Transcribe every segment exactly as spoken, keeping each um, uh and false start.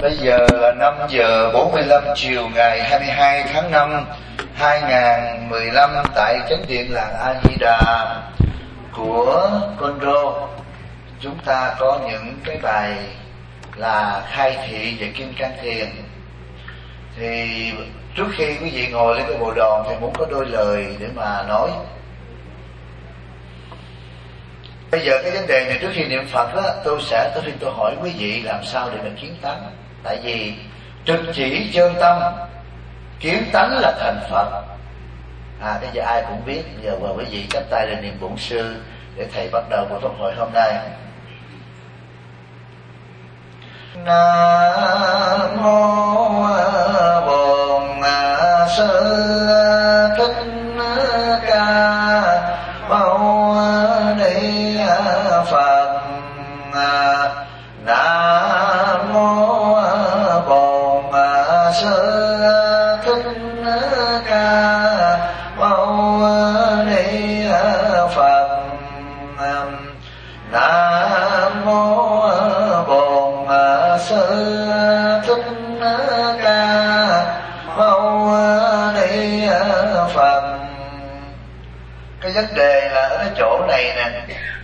Bây giờ là năm giờ bốn mươi lăm chiều ngày hai mươi hai tháng năm hai nghìn mười lăm tại chánh điện làng A Di Đà của Côn Đô. Chúng ta có những cái bài là khai thị về Kim Cang Thiền. Thì trước khi quý vị ngồi lên cái bộ đòn thì muốn có đôi lời để mà nói. Bây giờ cái vấn đề này trước khi niệm Phật đó, tôi sẽ tới khi tôi hỏi quý vị làm sao để mình kiến tánh. Tại vì trực chỉ chân tâm, kiến tánh là thành Phật. À, cái giờ ai cũng biết. Bây giờ mời quý vị chắp tay lên niệm bổn sư để thầy bắt đầu buổi pháp hội hôm nay. Nam mô Bổn Sư Thích Ca Mâu Ni Phật. Nam mô Bổn Sư Thích Ca Mâu Ni Phật. Nam mô Bổn Sư Thích Ca Mâu Ni Phật. Cái vấn đề là ở cái chỗ này nè,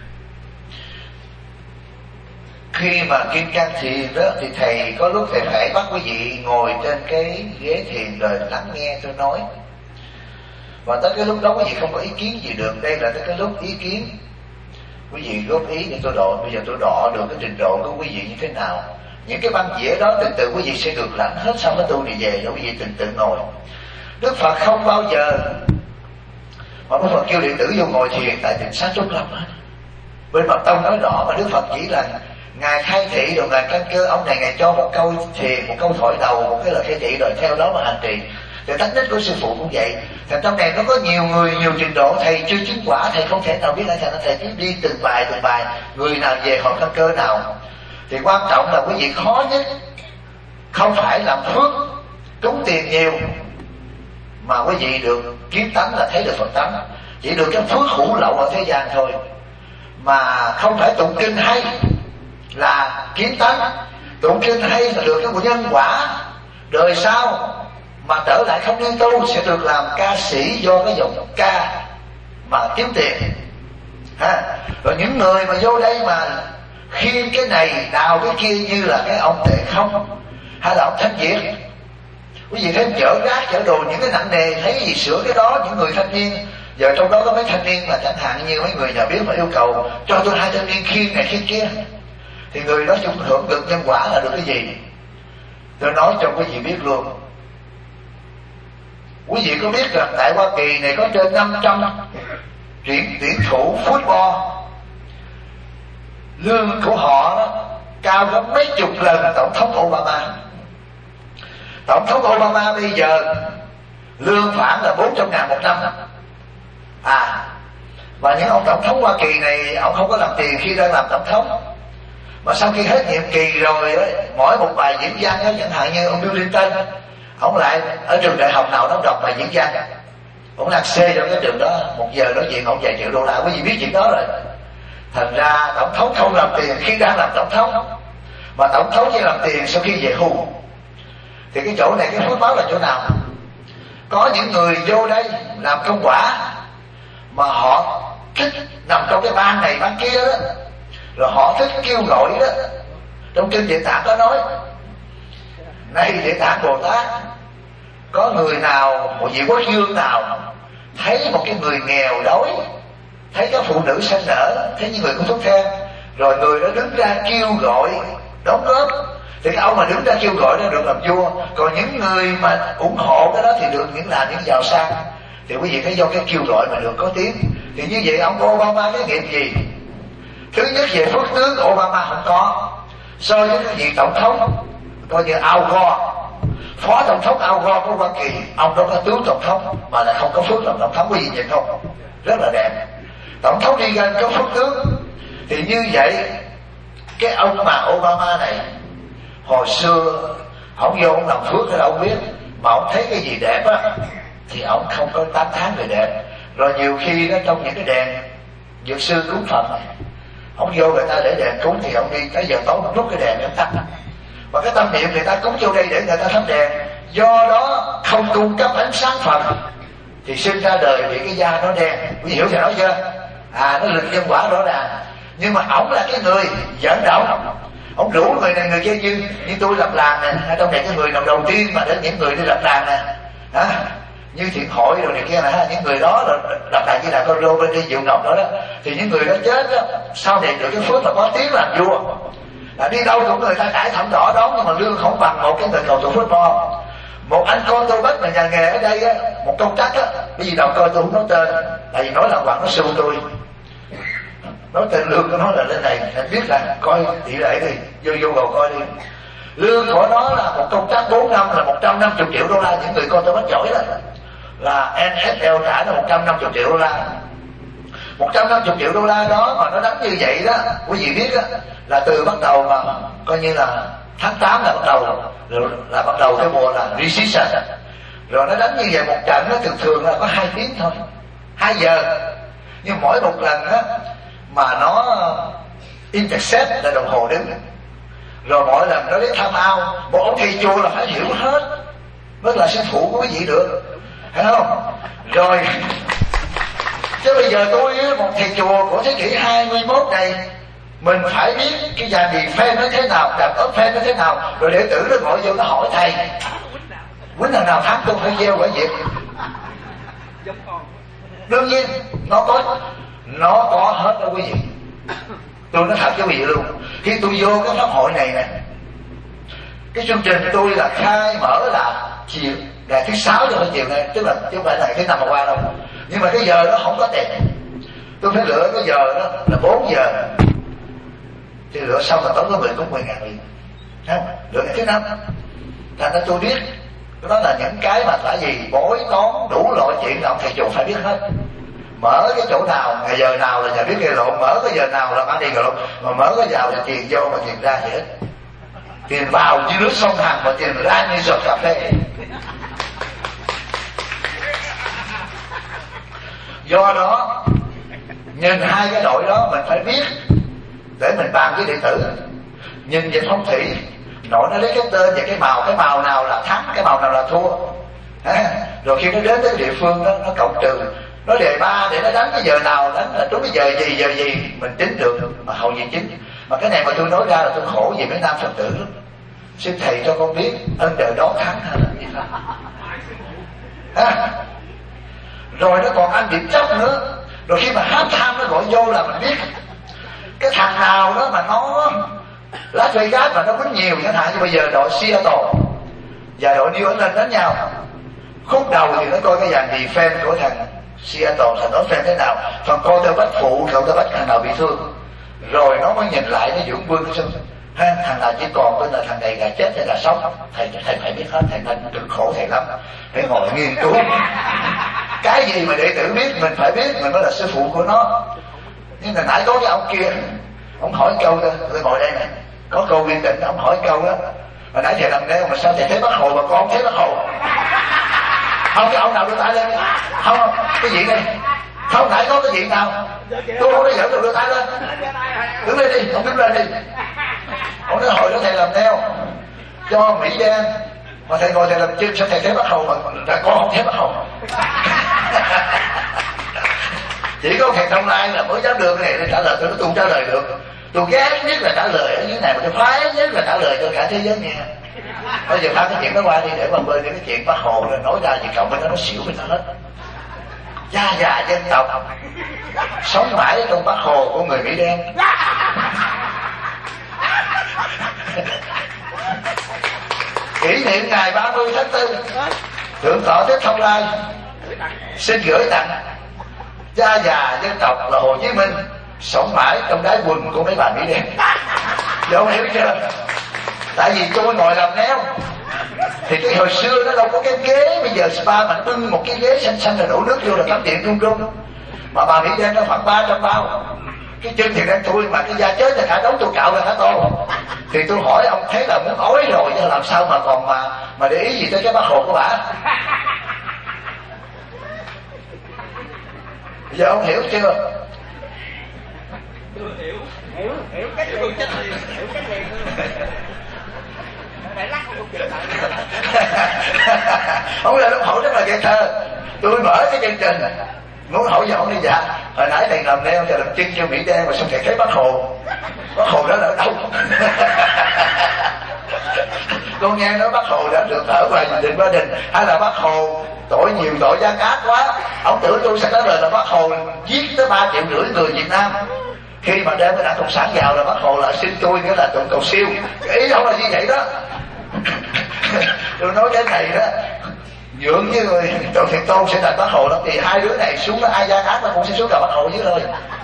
khi mà Kim Cang Thiền đó thì thầy có lúc thầy phải bắt quý vị ngồi trên cái ghế thiền rồi lắng nghe tôi nói. Và tới cái lúc đó quý vị không có ý kiến gì được. Đây là tới cái lúc ý kiến quý vị góp ý để tôi độ. Bây giờ tôi độ được cái trình độ của quý vị như thế nào. Những cái băng dĩa đó từ từ quý vị sẽ được lãnh hết xong cái tu này về rồi quý vị từng tự ngồi. Đức Phật không bao giờ mà Đức Phật kêu đệ tử vô ngồi thiền tại định xá Trúc Lâm hết. Bên Mật Tông nói rõ mà Đức Phật chỉ là ngài khai thị rồi ngài căn cơ. Ông này ngài cho một câu thiền, một câu thổi đầu, một cái lời khai thị rồi theo đó mà hành trì. Thì tánh nết của sư phụ cũng vậy. Thì trong này nó có nhiều người, nhiều trình độ. Thầy chưa chứng quả, thầy không thể nào biết. Thầy thầy cứ đi từng bài từng bài, người nào về họ căn cơ nào. Thì quan trọng là quý vị khó nhất không phải làm phước cúng tiền nhiều, mà quý vị được kiến tánh là thấy được Phật tánh. Chỉ được cái phước hữu lậu ở thế gian thôi. Mà không phải tụng kinh hay là kiến tánh. Tụng kinh hay là được cái nhân quả. Đời sau mà trở lại không nên tu sẽ được làm ca sĩ do cái giọng ca mà kiếm tiền ha. Rồi những người mà vô đây mà khiêng cái này đào cái kia như là cái ông Tệ Không hay là ông Thanh Việt, quý vị thấy chở rác chở đồ những cái nặng nề, thấy gì sửa cái đó. Những người thanh niên giờ trong đó có mấy thanh niên mà chẳng hạn như mấy người nhà biết mà yêu cầu cho tôi hai thanh niên khiêng này khiêng kia, thì người đó chung hưởng được nhân quả là được cái gì. Tôi nói cho quý vị biết luôn. Quý vị có biết rằng tại Hoa Kỳ này có trên năm trăm tuyển tuyển thủ football, lương của họ đó, cao gấp mấy chục lần tổng thống Obama. Tổng thống Obama bây giờ lương khoảng là bốn trăm ngàn một năm. À, và những ông tổng thống Hoa Kỳ này ông không có làm tiền khi đang làm tổng thống, mà sau khi hết nhiệm kỳ rồi ấy, mỗi một bài diễn văn ấy, chẳng hạn như ông Bill Clinton, ông lại ở trường đại học nào nó đọc bài diễn văn, ông đang xê trong cái trường đó, một giờ nói chuyện ông vài triệu đô la. Quý vị biết chuyện đó rồi. Thành ra tổng thống không làm tiền khi đang làm tổng thống, mà tổng thống chỉ làm tiền sau khi về hưu. Thì cái chỗ này cái phước báo là chỗ nào? Có những người vô đây làm công quả mà họ thích nằm trong cái ban này ban kia đó, rồi họ thích kêu gọi đó. Trong kinh Địa Tạng có nói: này Địa Tạng Bồ Tát, có người nào, một vị quốc vương nào thấy một cái người nghèo đói, thấy các phụ nữ sanh nở, thấy những người có thuốc theo, rồi người đó đứng ra kêu gọi đóng góp, thì cái ông mà đứng ra kêu gọi đó được làm vua. Còn những người mà ủng hộ cái đó thì được những là những giàu sang. Thì quý vị thấy do cái kêu gọi mà được có tiếng. Thì như vậy ông Obama cái nghiệp gì? Thứ nhất về phước tướng Obama không có. So với cái vị tổng thống coi như Al Gore, phó tổng thống Al Gore của Hoa Kỳ, ông đó có tướng tổng thống mà lại không có phước làm tổng thống. Quý vị nhìn không? Rất là đẹp. Tổng thống Reagan có phước tướng. Thì như vậy cái ông mà Obama này hồi xưa ông vô ông làm phước hay ông biết, mà ông thấy cái gì đẹp á thì ông không có tán thán người đẹp. Rồi nhiều khi đó trong những cái đèn dược sư cúng Phật, ông vô người ta để đèn cúng thì ông đi tới giờ tối ông rút cái đèn để tắt. Và cái tâm niệm người ta cúng vô đây để người ta thắp đèn, do đó không cung cấp ánh sáng Phật thì sinh ra đời thì cái da nó đen. Quý hiểu rồi nói chưa? À, nó lực nhân quả rõ ràng. Nhưng mà ổng là cái người dẫn động, ổng rủ người này người kia, như như tôi lập làng nè, trong này cái người nào đầu tiên mà đến những người đi lập làng nè, à, như Thiện Hội rồi này kia nè, những người đó là lập làng như là con rô bên đi Diệu Ngọc đó, đó thì những người đó chết đó, sau này được cái phước là có tiếng làm vua. À, đi đâu cũng người ta trải thảm đỏ đó, nhưng mà lương không bằng một cái người cầu tụng phước bo. Một anh con tôi bắt là nhà nghề ở đây á, một công tác á, cái gì đâu coi tôi không nói tên, tại vì nói là Hoàng nó sưu tôi, nói tên lương của nó là lên này, anh biết là coi tỷ lệ đi, vô vô cầu coi đi. Lương của nó là một công tác bốn năm là một trăm năm mươi triệu đô la, những người con tôi bắt giỏi đó là en ép lờ trả là một trăm năm mươi triệu đô la. một trăm năm mươi triệu đô la đó mà nó đánh như vậy đó, quý vị biết đó, là từ bắt đầu mà coi như là tháng tám là bắt đầu rồi, là bắt đầu cái mùa là recession, rồi nó đánh như vậy một trận nó thường thường là có hai tiếng thôi, hai giờ, nhưng mỗi một lần á mà nó intercept là đồng hồ đứng, rồi mỗi lần nó đến tham ao, một ông thầy chùa là phải hiểu hết mới là sư phụ của quý vị được, hiểu không? Rồi chứ bây giờ tôi một thầy chùa của thế kỷ hai mươi mốt này, mình phải biết cái dàn điền phên nó thế nào, đập ốp phên nó thế nào, rồi đệ tử nó ngồi vô nó hỏi thầy quýnh thằng nào thắng tôi phải gieo quả diệt. Đương nhiên nó có nó có hết đó quý vị. Tôi nói thật với quý vị luôn, khi tôi vô cái pháp hội này nè, cái chương trình tôi là khai mở là chiều ngày thứ sáu cho chiều nay, tức là chứ không phải là thứ năm mà qua đâu, nhưng mà cái giờ đó không có tiền, tôi phải lựa cái giờ đó là bốn giờ, thì lựa xong là tối có người cũng mười ngàn liền, không lựa cái thứ năm. Thành ra tôi biết đó là những cái mà tại vì bói toán đủ loại chuyện là ông thầy chùa phải biết hết. Mở cái chỗ nào ngày giờ nào là nhà biết gây lộn, mở cái giờ nào là bán đi gây lộn, mà mở cái vào là tiền vô mà tiền ra gì hết, tiền vào như nước sông Hằng mà tiền ra như giọt cà phê. Do đó nhìn hai cái đội đó mình phải biết để mình bàn với đệ tử. Nhìn về phong thủy, nội nó lấy cái tên và cái màu, cái màu nào là thắng, cái màu nào là thua, à, rồi khi nó đến tới địa phương đó, nó cộng trừ, nó đề ba để nó đánh cái giờ nào, đánh là trúng cái giờ gì giờ gì mình tính được, mà hầu gì chính. Mà cái này mà tôi nói ra là tôi khổ về mấy nam Phật tử lắm. Xin thầy cho con biết ân đời đó thắng hay là gì không, à, rồi nó còn ăn điểm chấp nữa. Rồi khi mà hát tham nó gọi vô là mình biết cái thằng nào đó mà nó Las Vegas mà nó quýnh nhiều, chẳng hạn như bây giờ đội Seattle và đội New England đánh nhau, khúc đầu thì nó coi cái dàn defense của thằng Seattle là nó fan thế nào, phần coi theo bách phụ, cậu theo bách thằng nào bị thương, rồi nó mới nhìn lại cái dưỡng quân xem ha, thằng nào chỉ còn tên là thằng này là chết hay là sống. Thầy thầy phải biết hết, thầy nên cực khổ thầy lắm, phải ngồi nghiên cứu cái gì mà đệ tử biết mình phải biết, mình mới là sư phụ của nó. Nhưng mà nãy có cái ông kia, ông hỏi câu đó, tôi ngồi đây này có câu viên định, ông hỏi câu đó, mà nãy thầy làm nêu mà sao thầy thấy Bác Hồ mà con không thấy Bác Hồ? Không, cái ông nào đưa tay lên, không không cái gì đây, không nãy có cái gì nào, tôi không có dẫn được đưa tay lên, đứng lên đi, ông đứng lên đi. Ông nói hồi đó thầy làm neo cho Mỹ Đen mà thầy ngồi thầy làm chim, sao thầy thấy Bác Hồ mà là con không thấy Bác Hồ? Chỉ có thầy Thông Lai là mới dám đưa cái này để trả lời. Tôi nói tôi không trả lời được, tôi ghét nhất là trả lời ở dưới này, mà tôi phái nhất là trả lời cho cả thế giới nghe. Bây giờ pha cái chuyện đó qua đi, để mà bên cái chuyện Bác Hồ là nói ra gì cộng với nó nó xỉu với nó hết. Gia già dân tộc sống mãi trong Bác Hồ của người Mỹ đen. Kỷ niệm ngày ba mươi tháng tư Thượng tọa Thích Thông Lai xin gửi tặng cha già dân tộc là Hồ Chí Minh sống mãi trong đáy quần của mấy bà Mỹ đen. Đâu hiểu chưa? Tại vì tôi ngồi làm neo thì cái hồi xưa nó đâu có cái ghế, bây giờ spa mà bưng một cái ghế xanh xanh là đổ nước vô là tắm điện trung trung, mà bà Mỹ đen nó khoảng ba trăm bao, cái chân thì đang thui mà cái da chết là cả đống tôi cạo ra cả tô. Thì tôi hỏi ông thấy là muốn ói rồi chứ làm sao mà còn mà mà để ý gì tới cái Bác Hồ của bà? Giờ ông hiểu chưa? Hiểu, hiểu, hiểu cách liền, hiểu cách liền. Ông là lúc hỏi rất là dễ thơ. Tôi mở cái chương trình muốn hỏi gì ông đi dạ. Hồi nãy thầy làm neo và làm chân cho Mỹ Đen mà xong thầy thấy Bác Hồ. Bác Hồ đó là ở đâu? Con nghe nói Bác Hồ đã được ở ngoài Định Ba Đình, hay là Bác Hồ tội nhiều tội gian ác quá. Ông tưởng tôi sẽ nói lời là Bác Hồ giết tới ba triệu rưỡi người Việt Nam. Khi mà đem cái Đảng Cộng sản vào là Bác Hồ là xin tôi nghĩa là tụng cầu siêu. Ý không là như vậy đó. Tôi nói cái này đó nhượng với người Trần Thiện Tôn sẽ thành Bác Hồ lắm, thì hai đứa này xuống đó ai gian ác nó cũng sẽ xuống gặp Bác Hồ dưới thôi.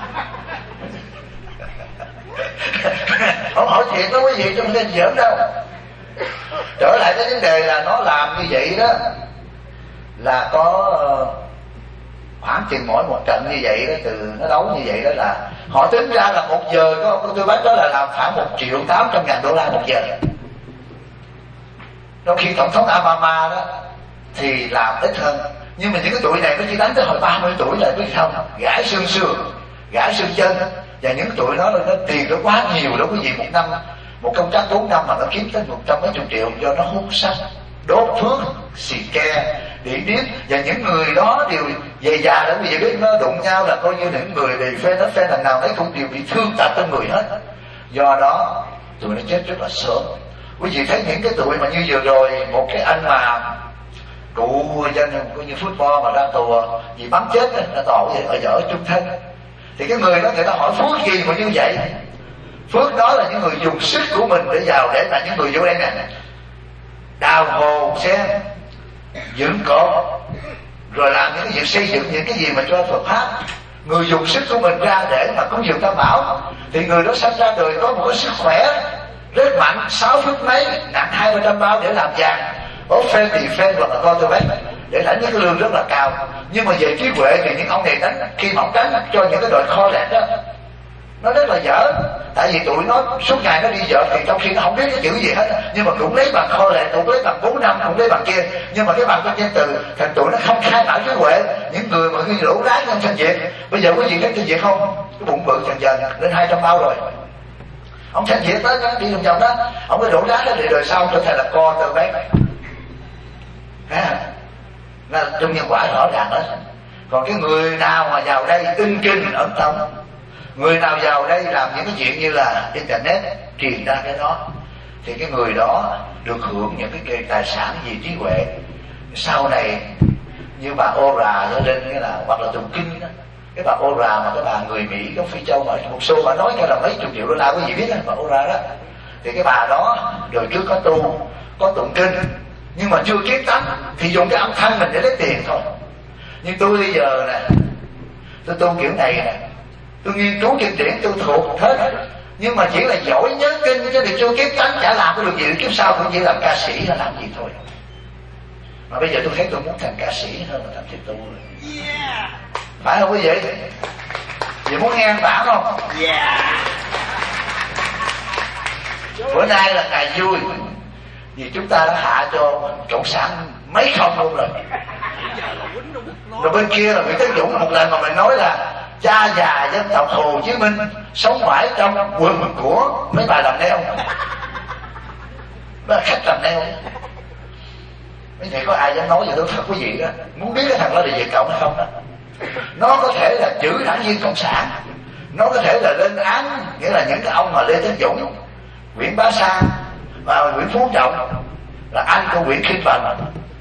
Không hỏi thiệt đó quý vị, trong nên giỡn đâu. Trở lại cái vấn đề là nó làm như vậy đó là có khoảng chừng mỗi một trận như vậy đó, từ nó đấu như vậy đó là họ tính ra là một giờ có tôi bắt đó là làm khoảng một triệu tám trăm ngàn đô la một giờ. Trong khi tổng thống Obama đó thì làm ít hơn, nhưng mà những cái tuổi này nó chỉ đánh tới hồi ba mươi tuổi là biết không, gãi xương xương, gãi xương chân, và những tuổi đó nó tiền nó quá nhiều đó quý vị. Một năm một công tác bốn năm mà nó kiếm tới một trăm mấy chục triệu do nó hút sách, đốt phước, xì ke, điện điếc, và những người đó đều về già đó quý vị biết nó đụng nhau là coi như những người bị phê nó phê lần nào đấy cũng đều bị thương tật trong người hết. Do đó tụi nó chết rất là sớm. Quý vị thấy những cái tuổi mà như vừa rồi một cái anh mà cụ dân coi như football mà ra tù vì bắn chết là tội ở dở chung thân, thì cái người đó người ta hỏi phước gì mà như vậy? Phước đó là những người dùng sức của mình để vào, để là những người vô đây nè, đào hồ sen, dựng cột, rồi làm những cái việc xây dựng những cái gì mà cho Phật pháp. Người dùng sức của mình ra để mà cúng dường Tam Bảo, thì người đó sanh ra đời có một cái sức khỏe rất mạnh, sáu phút mấy, nặng hai ba trăm bao để làm vàng, có phê thì phê hoặc là con tôi biết để đánh những cái lương rất là cao. Nhưng mà về trí huệ thì những ông này đánh, khi mà ông đánh cho những cái đội kho lẹt đó nó rất là dở, tại vì tụi nó suốt ngày nó đi vợ thì trong khi nó không biết cái chữ gì hết, nhưng mà cũng lấy bằng kho lẹt, cũng lấy bằng bốn năm, cũng lấy bằng kia, nhưng mà cái bằng trên từ thành tụi nó không khai mở trí huệ. Những người mà khi lỗ lái trong Thanh Việt, bây giờ quý vị thấy Thanh Việt không, cái bụng bự dần dần lên hai trăm bao rồi. Ông Thanh Việt tới đi vòng vòng đó, ông cái đổ đá đó để đời sau trở thành là co tơ bét, là trong nhân quả rõ ràng đó. Còn cái người nào mà vào đây in kinh ẩn tông, người nào vào đây làm những cái chuyện như là internet truyền ra cái đó, thì cái người đó được hưởng những cái tài sản gì trí huệ. Sau này như bà Ora cho lên cái là hoặc là tụng kinh đó, cái bà Ora mà cái bà người Mỹ gốc Phi Châu mà một số bà nói cho là mấy chục triệu đô la, quý vị biết đó, bà Ora đó, thì cái bà đó rồi trước có tu, có tụng kinh, nhưng mà chưa kiến tánh thì dùng cái âm thanh mình để lấy tiền thôi. Nhưng tôi bây giờ nè, tôi tu kiểu này nè, tôi nghiên cứu kinh điển, tôi thuộc hết, nhưng mà chỉ là giỏi nhớ kinh chứ thì chưa kiến tánh, chả làm cái được gì, kiếp sau cũng chỉ làm ca sĩ hay làm gì thôi. Mà bây giờ tôi thấy tôi muốn thành ca sĩ hơn là thành thiền tu rồi. Yeah. Phải không quý vị? Vì muốn nghe bản không? Yeah. Bữa nay là ngày vui, vì chúng ta đã hạ cho cộng sản mấy không luôn rồi. Rồi bên kia là Nguyễn Tấn Dũng một lần mà mình nói là cha già dân tộc Hồ Chí Minh sống mãi trong quần của mấy bà làm neo, mấy khách làm neo. Mấy thầy có ai dám nói gì đâu thật quý vị đó. Muốn biết cái thằng đó là về cộng hay không đó. Nó có thể là chữ đảng viên cộng sản, nó có thể là lên án, nghĩa là những cái ông mà Lê Tấn Dũng, Nguyễn Bá Sang và Nguyễn Phú Trọng là anh của Nguyễn Kinh Bằng.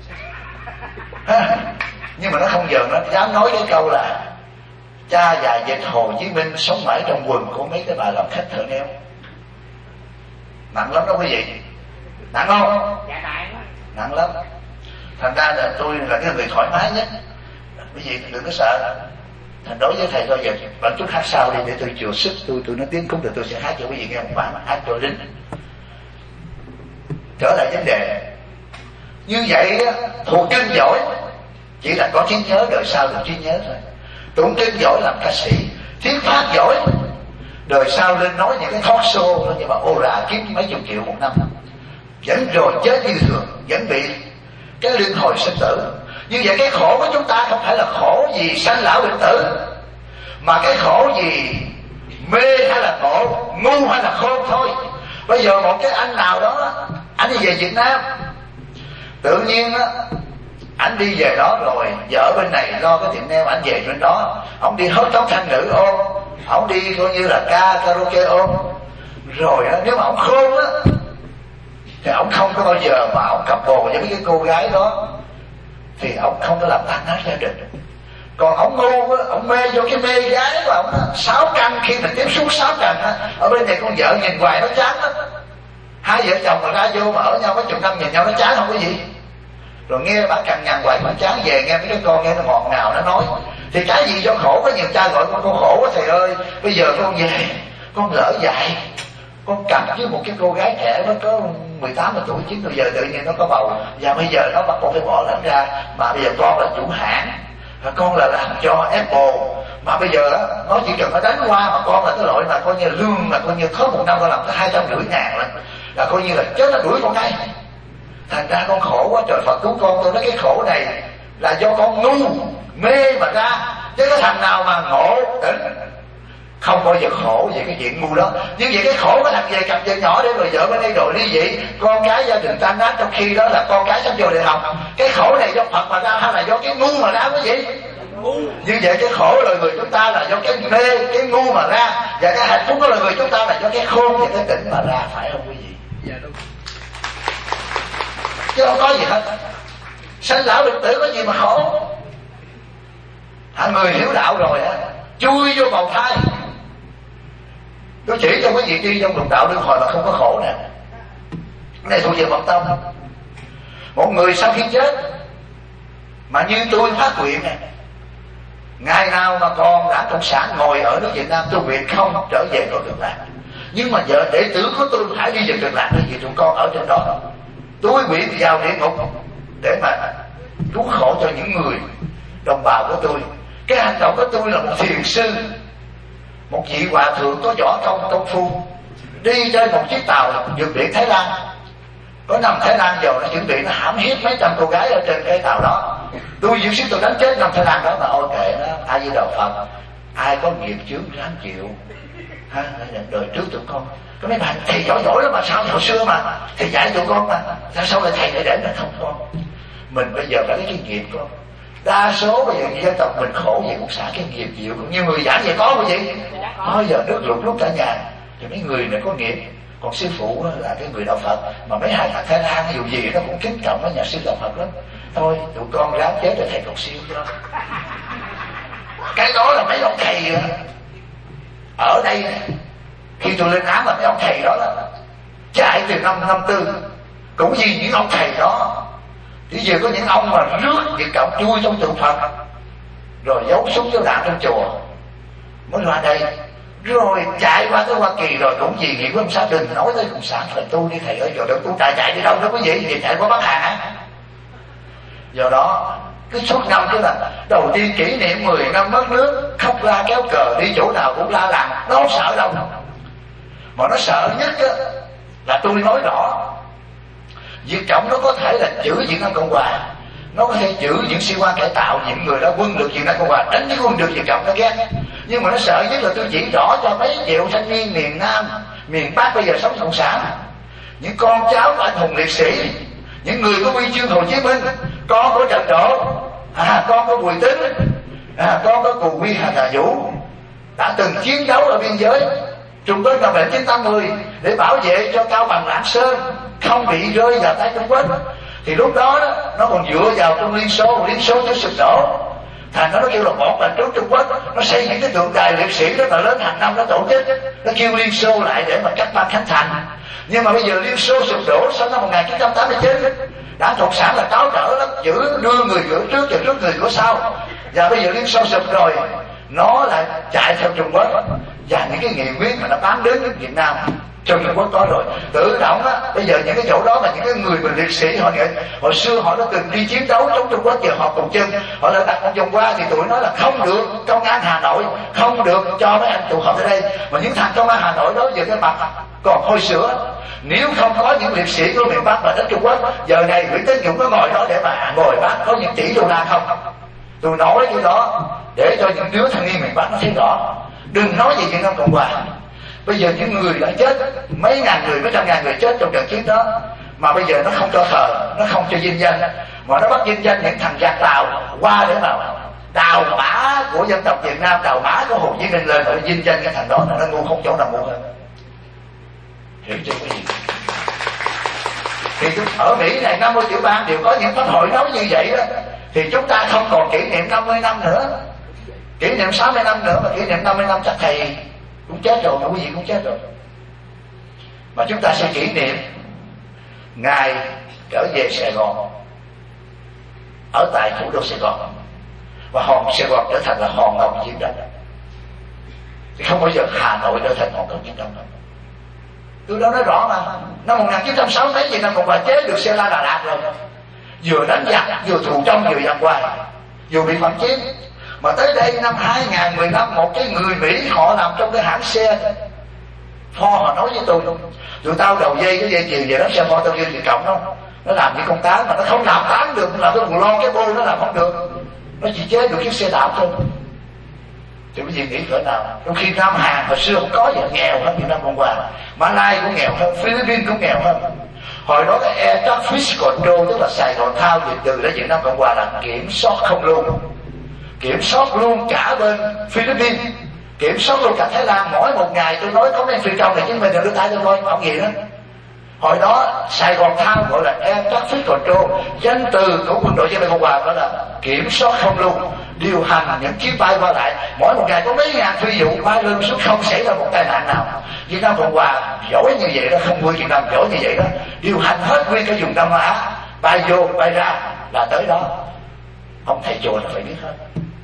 Nhưng mà nó không giờ nó dám nói cái câu là cha già dịch Hồ Chí Minh sống mãi trong quần của mấy cái bà làm khách thợ neo. Nặng lắm đó quý vị. Nặng không? Nặng lắm. Thành ra là tôi là cái người thoải mái nhất. Quý vị đừng có sợ. Thành đối với thầy thôi giờ bạn chút hát sau đi để tôi chừa sức, tôi tôi nói tiếng cúng rồi tôi sẽ hát cho quý vị nghe một bài mà hát cho linh. Trở lại vấn đề như vậy thuộc kinh giỏi chỉ là có trí nhớ, đời sau được trí nhớ thôi. Tụng kinh giỏi làm ca sĩ, thuyết pháp giỏi đời sau lên nói những cái talk show như mà ô rà kiếm mấy chục triệu một năm, vẫn rồi chết như thường, vẫn bị cái luân hồi sinh tử. Như vậy cái khổ của chúng ta không phải là khổ gì sanh lão bệnh tử, mà cái khổ gì mê hay là ngộ, ngu hay là khôn thôi. Bây giờ một cái anh nào đó Anh đi về Việt Nam, tự nhiên á anh đi về đó rồi vợ bên này lo cái tiệm nail, anh về bên đó ông đi hớt tóc thanh nữ ôm, ông đi coi như là ca karaoke ôm. Rồi á, nếu mà ông khôn á thì ông không có bao giờ mà ông cặp bồ với cái cô gái đó, thì ông không có làm tan nát gia đình. Còn ông ngu á, ông mê vô cái mê gái của ông sáu căn, khi mình tiếp xúc sáu căn á, ở bên này con vợ nhìn hoài nó chán á. Hai vợ chồng mà ra vô mà ở nhau mấy chục năm nhìn nhau nó chán không có gì. Rồi nghe bà cằn nhằn hoài mà chán, về nghe mấy đứa con nghe nó ngọt ngào nó nói. Thì cái gì do khổ, có nhiều cha gọi con con khổ quá thầy ơi, bây giờ con về con lỡ dại, con cặp với một cái cô gái trẻ nó có mười tám tuổi chín, bây giờ tự nhiên nó có bầu, và bây giờ nó bắt con phải bỏ nó ra, mà bây giờ con là chủ hãng, con là làm cho Apple, mà bây giờ nó chỉ cần nó đánh qua, mà con là cái loại mà coi như lương là coi như có một năm con làm tới hai trăm rưỡi ngàn là, là coi như là chết nó đuổi con ngay. Thành ra con khổ quá, trời Phật cứu con. Tôi nói cái khổ này là do con ngu mê mà ra, chứ cái thằng nào mà ngộ tỉnh không bao giờ khổ về cái chuyện ngu đó. Nhưng vậy cái khổ cái thằng về cặp vợ nhỏ để rồi vợ bên đây rồi ly dị, con cái gia đình tan nát, trong khi đó là con cái sắp vô đại học. Cái khổ này do Phật mà ra hay là do cái ngu mà ra, quý vị? Như vậy cái khổ lời người chúng ta là do cái mê, cái ngu mà ra, và cái hạnh phúc của lời người chúng ta là do cái khôn và cái tỉnh mà ra, phải không quý vị? Dạ đúng. Chứ không có gì hết. Sanh lão bệnh tử có gì mà khổ. Hạng người hiểu đạo rồi á, chui vô bào thai. Tôi chỉ cho quý vị đi trong lục đạo luân hồi là không có khổ nè. Cái này thuộc về Phật tông. Một người sau khi chết mà như tôi phát nguyện này, ngày nào mà còn Đảng Cộng sản ngồi ở nước Việt Nam, tôi nguyện không trở về cõi Cực Lạc. Nhưng mà vợ đệ tử của tôi phải đi về Cực Lạc, bởi vì tụi con ở trên đó. Tôi nguyện vào địa ngục để mà cứu khổ cho những người đồng bào của tôi. Cái hành động của tôi là một thiền sư, một vị hòa thượng có võ công công phu, đi trên một chiếc tàu vượt biển Thái Lan. Có năm Thái Lan giờ nó chuẩn bị nó hãm hiếp mấy trăm cô gái ở trên cái tàu đó. Tôi diễn sĩ tôi đánh chết năm Thái Lan đó, mà ôi kệ nó, A Di Đà Phật, ai có nghiệp chướng ráng chịu ha, đời trước tụi con. Cái mấy bạn thầy giỏi giỏi lắm mà sao hồi xưa mà thầy dạy tụi con mà sao sau lại thầy lại để là không con. Mình bây giờ phải lấy cái nghiệp con. Đa số bây giờ dân tộc mình khổ về cũng xả cái nghiệp chịu, cũng như người giảng vậy có cái gì bây giờ nước lụt lúc cả nhà thì mấy người này có nghiệp. Còn sư phụ là cái người đạo Phật, mà mấy hai thằng Thái Lan dù gì nó cũng kính trọng với nhà sư đạo Phật lắm. Thôi tụi con ráng chết rồi thầy còn siêu cho. Cái đó là mấy ông thầy ở đây này. Khi tôi lên án là mấy ông thầy đó là chạy từ năm năm tư, cũng vì những ông thầy đó. Thì giờ có những ông mà rước Việt Cộng chui trong tượng Phật, rồi giấu súng giấu đạn trong chùa, mới qua đây, rồi chạy qua tới Hoa Kỳ, rồi cũng vì nghĩa của ông xã đừng nói tới cộng sản phải tu đi thầy ơi. Rồi đâu tu chạy chạy đi đâu đó quý vị, vì chạy qua Bắc Hà hả? Do đó cứ suốt năm chứ là đầu tiên kỷ niệm mười năm mất nước, khóc la kéo cờ, đi chỗ nào cũng la làng, nó không sợ đâu. Mà nó sợ nhất á, là tôi nói rõ, Việt Cộng nó có thể là giữ Việt Nam Cộng Hòa, nó có thể giữ những sĩ quan cải tạo, những người đó quân được Việt Nam Cộng Hòa đánh cái quân được Việt Cộng nó ghét. Nhưng mà nó sợ nhất là tôi chỉ rõ cho mấy triệu thanh niên miền Nam, miền Bắc bây giờ sống cộng sản, những con cháu của anh hùng liệt sĩ, những người có huy chương Hồ Chí Minh, con của Trần Độ, à, con của Bùi Tín, à, con của Cù Huy Hà Vũ đã từng chiến đấu ở biên giới Trung Quốc năm một nghìn chín trăm tám mươi để bảo vệ cho Cao Bằng Lạng Sơn không bị rơi vào tay Trung Quốc. Thì lúc đó, đó nó còn dựa vào trong Liên Xô, Liên Xô cho sụp đổ, thành nó kêu là một là trốn Trung Quốc, nó xây những cái tượng đài liệt sĩ rất là lớn, hàng năm nó tổ chức, nó kêu Liên Xô lại để mà cắt băng khánh thành. Nhưng mà bây giờ Liên Xô sụp đổ sau năm một nghìn chín trăm tám mươi chín, Đảng Cộng sản là táo trở lắm, giữ đưa người cửa trước và rút người cửa sau. Và bây giờ Liên Xô sụp rồi, nó lại chạy theo Trung Quốc, và những cái nghị quyết mà nó bám đến Việt Nam trong Trung Quốc có rồi. Tự động á, bây giờ những cái chỗ đó mà những cái người mình liệt sĩ họ nghĩ hồi xưa họ đã từng đi chiến đấu chống Trung Quốc, giờ họ cùng chân, họ đã đặt một vòng qua, thì tụi nói là không được công an Hà Nội, không được cho mấy anh tụ họp ở đây. Mà những thằng công an Hà Nội đó giờ cái mặt còn hôi sữa. Nếu không có những liệt sĩ của miền Bắc mà đến Trung Quốc, giờ này Nguyễn Tấn Dũng có ngồi đó để mà ngồi bắt có những tỷ đô la không? Tôi nói cái đó để cho những đứa thanh niên miền Bắc nó thấy rõ. Đừng nói gì Việt Nam Cộng Hòa. Bây giờ những người đã chết, mấy ngàn người, mấy trăm ngàn người chết trong trận chiến đó, mà bây giờ nó không cho thờ, nó không cho vinh danh, mà nó bắt vinh danh những thằng giặc Tàu qua để mà đào mã của dân tộc Việt Nam, đào mã của Hồ Chí Minh lên để vinh danh cái thằng đó, là nó ngu không chỗ nào ngu hơn. Hiểu chưa quý vị? Thì ở Mỹ này năm mươi triệu bang đều có những pháp hội nói như vậy đó, thì chúng ta không còn kỷ niệm năm mươi năm nữa, kỷ niệm sáu mươi năm nữa, mà kỷ niệm năm mươi năm chắc thầy cũng chết rồi, quý vị cũng chết rồi. Mà chúng ta sẽ kỷ niệm ngày trở về Sài Gòn, ở tại thủ đô Sài Gòn, và hòn Sài Gòn trở thành là hòn ngọc viễn đông, thì không bao giờ Hà Nội trở thành hòn ngọc viễn đông đâu. Tôi đã nói rõ mà, năm một nghìn chín trăm sáu mươi mấy Việt Nam Cộng Hòa chế được Xe La Đà Lạt rồi, vừa đánh giặc, vừa thù trong, vừa giặc ngoài, vừa bị phản chiến. Mà tới đây năm hai nghìn mười lăm, một cái người Mỹ họ làm trong cái hãng xe Ford, họ nói với tôi, tụi tao đầu dây cái dây chuyền về đó xe Ford tao dây chuyền cộng đó, nó làm những con tán mà nó không làm tán được, làm cái buồn lon cái bôi nó làm không được, nó chỉ chế được chiếc xe đạp thôi. Thì quý vị nghĩ cỡ nào? Trong khi Nam Hàn hồi xưa không có gì, nghèo hơn Việt Nam Cộng Hòa, Malai cũng nghèo hơn, Philippines cũng nghèo hơn. Hồi đó cái Air Traffic Control, tức là Sài Gòn Thao dịch từ đó Việt Nam Cộng Hòa là kiểm soát không luôn, kiểm soát luôn cả bên Philippines, kiểm soát luôn cả Thái Lan. Mỗi một ngày tôi nói có mấy phi công này chứ mình đừng đưa tay cho tôi không gì đó. Hồi đó Sài Gòn Thao gọi là Air Traffic Control, danh từ của quân đội Việt Nam Cộng Hòa gọi là kiểm soát không luôn, điều hành những chuyến bay qua lại. Mỗi một ngày có mấy ngàn phi vụ bay lên xuống, không xảy ra một tai nạn nào. Việt Nam Cộng Hòa giỏi như vậy đó, không quên Việt Nam giỏi như vậy đó, điều hành hết nguyên cái vùng Đông Á, bay vô bay ra là tới đó. Ông thầy chùa nó phải biết hết.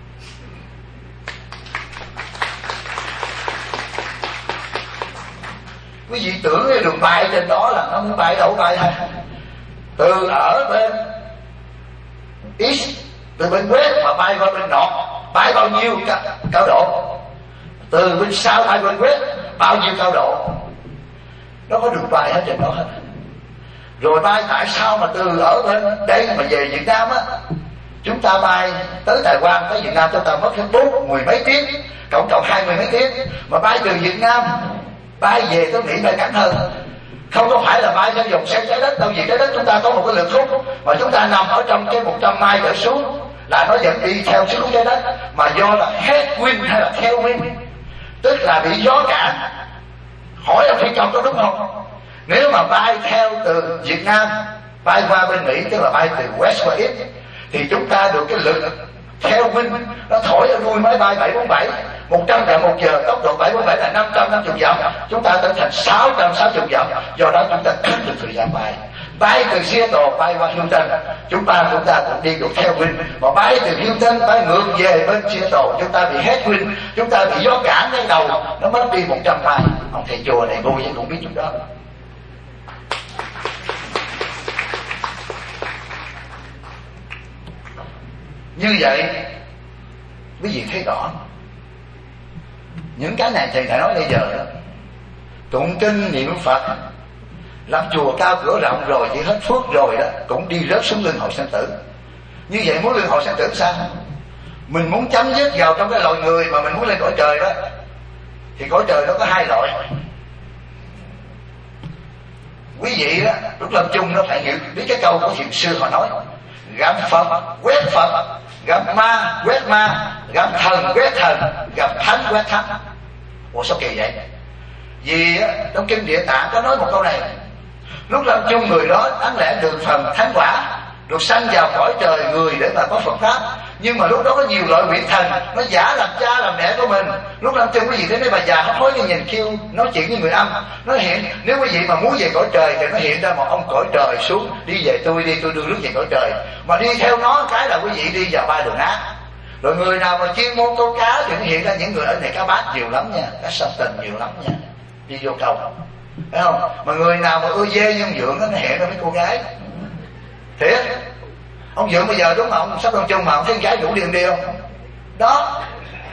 Quý vị tưởng cái đường bay trên đó là nó muốn bay đâu bay hay? Từ ở bên East, từ bên West mà bay qua bên North, bay bao nhiêu ca, cao độ? Từ bên South bay bên West bao nhiêu cao độ? Nó có đường bay hết trên đó hết. Rồi bay tại sao mà từ ở bên đây mà về Việt Nam á, chúng ta bay tới Đài Loan tới Việt Nam chúng ta mất bốn mười mấy tiếng, cộng cộng hai mươi mấy tiếng, mà bay từ Việt Nam bay về tới Mỹ bay ngắn hơn. Không có phải là bay theo dòng xe trái đất đâu, vì trái đất chúng ta có một cái lực hút, mà chúng ta nằm ở trong cái một trăm mai trở xuống là nó vẫn đi theo sức hút trái đất, mà do là headwind hay là tailwind, tức là bị gió cản. Hỏi ông phi công có đúng không? Nếu mà bay theo từ Việt Nam bay qua bên Mỹ, tức là bay từ West qua East, thì chúng ta được cái lực tailwind nó thổi ở đuôi máy bay bảy bốn bảy, một trăm dặm một giờ, tốc độ bảy bốn bảy là năm trăm năm mươi dặm, chúng ta trở thành sáu trăm sáu mươi dặm. Do đó chúng ta cắt được thời gian bay. Bay từ Seattle bay qua Houston, chúng ta chúng ta cũng đi được theo wind, mà bay từ Houston bay ngược về bên Seattle, chúng ta bị headwind, chúng ta bị gió cản cái đầu, nó mất đi một trăm mai. Ông thầy chùa này ngu chứ cũng biết chút đó. Như vậy quý vị thấy rõ những cái này thầy đã nói bây giờ đó. Tụng kinh niệm Phật, làm chùa cao cửa rộng rồi, chỉ hết phước rồi đó, cũng đi rớt xuống luân hồi sanh tử. Như vậy muốn luân hồi sanh tử sao? Mình muốn chấm dứt vào trong cái loài người mà mình muốn lên cõi trời đó, thì cõi trời nó có hai loại. Quý vị đó lúc lâm chung nó phải hiểu biết cái câu của thiền sư họ nói: gặp Phật quét Phật, gặp ma quét ma, gặp thần quét thần, gặp thánh quét thánh. Ủa sao kỳ vậy? Vì á, trong kinh Địa Tạng có nói một câu này: lúc lâm chung người đó đáng lẽ được phần thánh quả, được sanh vào cõi trời người để mà có Phật pháp, nhưng mà lúc đó có nhiều loại quỷ thần nó giả làm cha làm mẹ của mình. Lúc lâm chung quý vị thấy mấy bà già hấp hối cái nhìn kêu nói chuyện với người âm, nó hiện nếu quý vị mà muốn về cõi trời thì nó hiện ra một ông cõi trời xuống, đi về tôi đi tôi đưa nước về cõi trời, mà đi theo nó cái là quý vị đi vào ba đường ác. Rồi người nào mà chuyên môn câu cá thì nó hiện ra những người ở này cá bát nhiều lắm nha, cá sập tình nhiều lắm nha, đi vô cầu, thấy không? Mà người nào mà ưa dê nhân dưỡng nó hiện ra mấy cô gái thiệt. Ông Dượng bây giờ đúng không? Ông sắp đông chung mà ông thấy gái đủ điên đi không? Đó.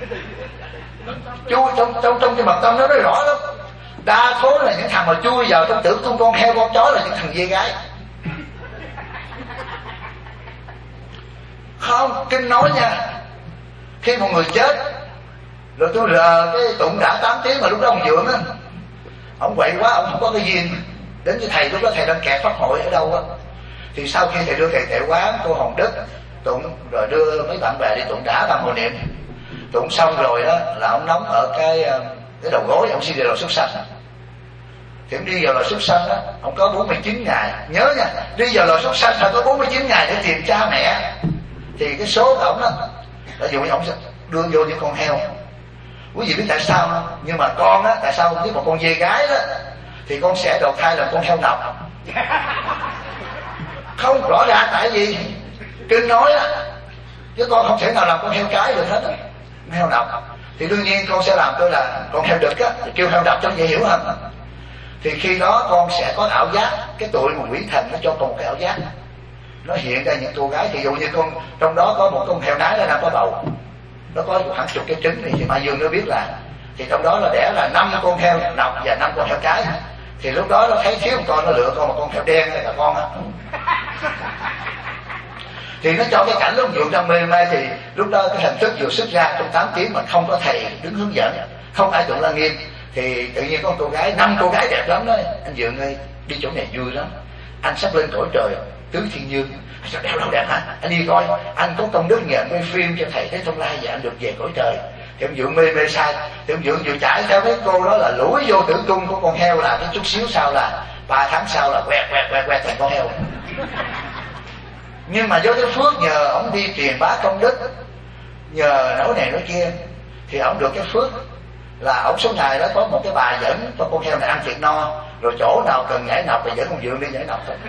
Chui trong trong trong cái mật tâm nó nói rõ lắm. Đa số là những thằng mà chui vào trong tử cung con heo con chó là những thằng dê gái. Không, kinh nói nha. Khi một người chết, rồi tôi rờ cái tụng đã tám tiếng mà lúc đó ông Dượng á, ông quậy quá, ông không có cái duyên Đến với thầy lúc đó thầy đang kẹt pháp hội ở đâu á, thì sau khi thầy đưa thầy tệ quán cô Hồng Đức tụng, rồi đưa mấy bạn bè đi tụng đã bằng hồi niệm, tụng xong rồi đó là ông nóng ở cái cái đầu gối, ông xin vào lò súc sanh. Thì ông đi vào lò súc sanh đó, ông có bốn mươi chín ngày, nhớ nha, đi vào lò súc sanh phải có bốn mươi chín ngày để tìm cha mẹ. Thì cái số của ông đó là dụ như ông sẽ đưa vô những con heo. Quý vị biết tại sao không? Nhưng mà con á, tại sao với một con dê gái đó thì con sẽ đầu thai làm con heo nọc? Không, rõ ràng tại vì kinh nói á, chứ con không thể nào làm con heo cái được hết á, heo nọc. Thì đương nhiên con sẽ làm tôi là con heo đực á, thì kêu heo nọc cho dễ hiểu hơn. Thì khi đó con sẽ có ảo giác, cái tụi mà quỷ thần nó cho con một cái ảo giác, nó hiện ra những cô gái. Thì dụ như con trong đó có một con heo nái nó đang có bầu, nó có khoảng chục cái trứng, thì Mai Dương nó biết là thì trong đó là đẻ là năm con heo nọc và năm con heo cái. Thì lúc đó nó thấy thiếu một con, nó lựa con một con heo đen hay là con á, thì nó cho cái cảnh lúc dụ trong mê mê. Thì lúc đó cái hình thức vừa xuất ra trong tám tiếng mà không có thầy đứng hướng dẫn, không ai tụng Lăng Nghiêm, thì tự nhiên có một cô gái, năm cô gái đẹp lắm đó. Anh Dượng ơi, đi chỗ này vui lắm, anh sắp lên cõi trời tứ thiên dương. Sao đẹp đâu đẹp hả? Anh đi coi, anh có công đức nhờ quay phim cho thầy Thế Thông Lai và anh được về cõi trời. Thì ông Dượng mê mê sai, thì ông Dượng vừa chạy theo cái cô đó là lủi vô tử cung của con heo, là cái chút xíu sau là ba tháng sau là quẹt quẹt quẹt quẹt thành con heo. Nhưng mà với cái phước nhờ ông đi truyền bá công đức, nhờ nói này nói kia, thì ông được cái phước là ông số ngày đó có một cái bà dẫn cho con heo này ăn thiệt no, rồi chỗ nào cần nhảy nọc thì dẫn con Dượng đi nhảy nọc thôi.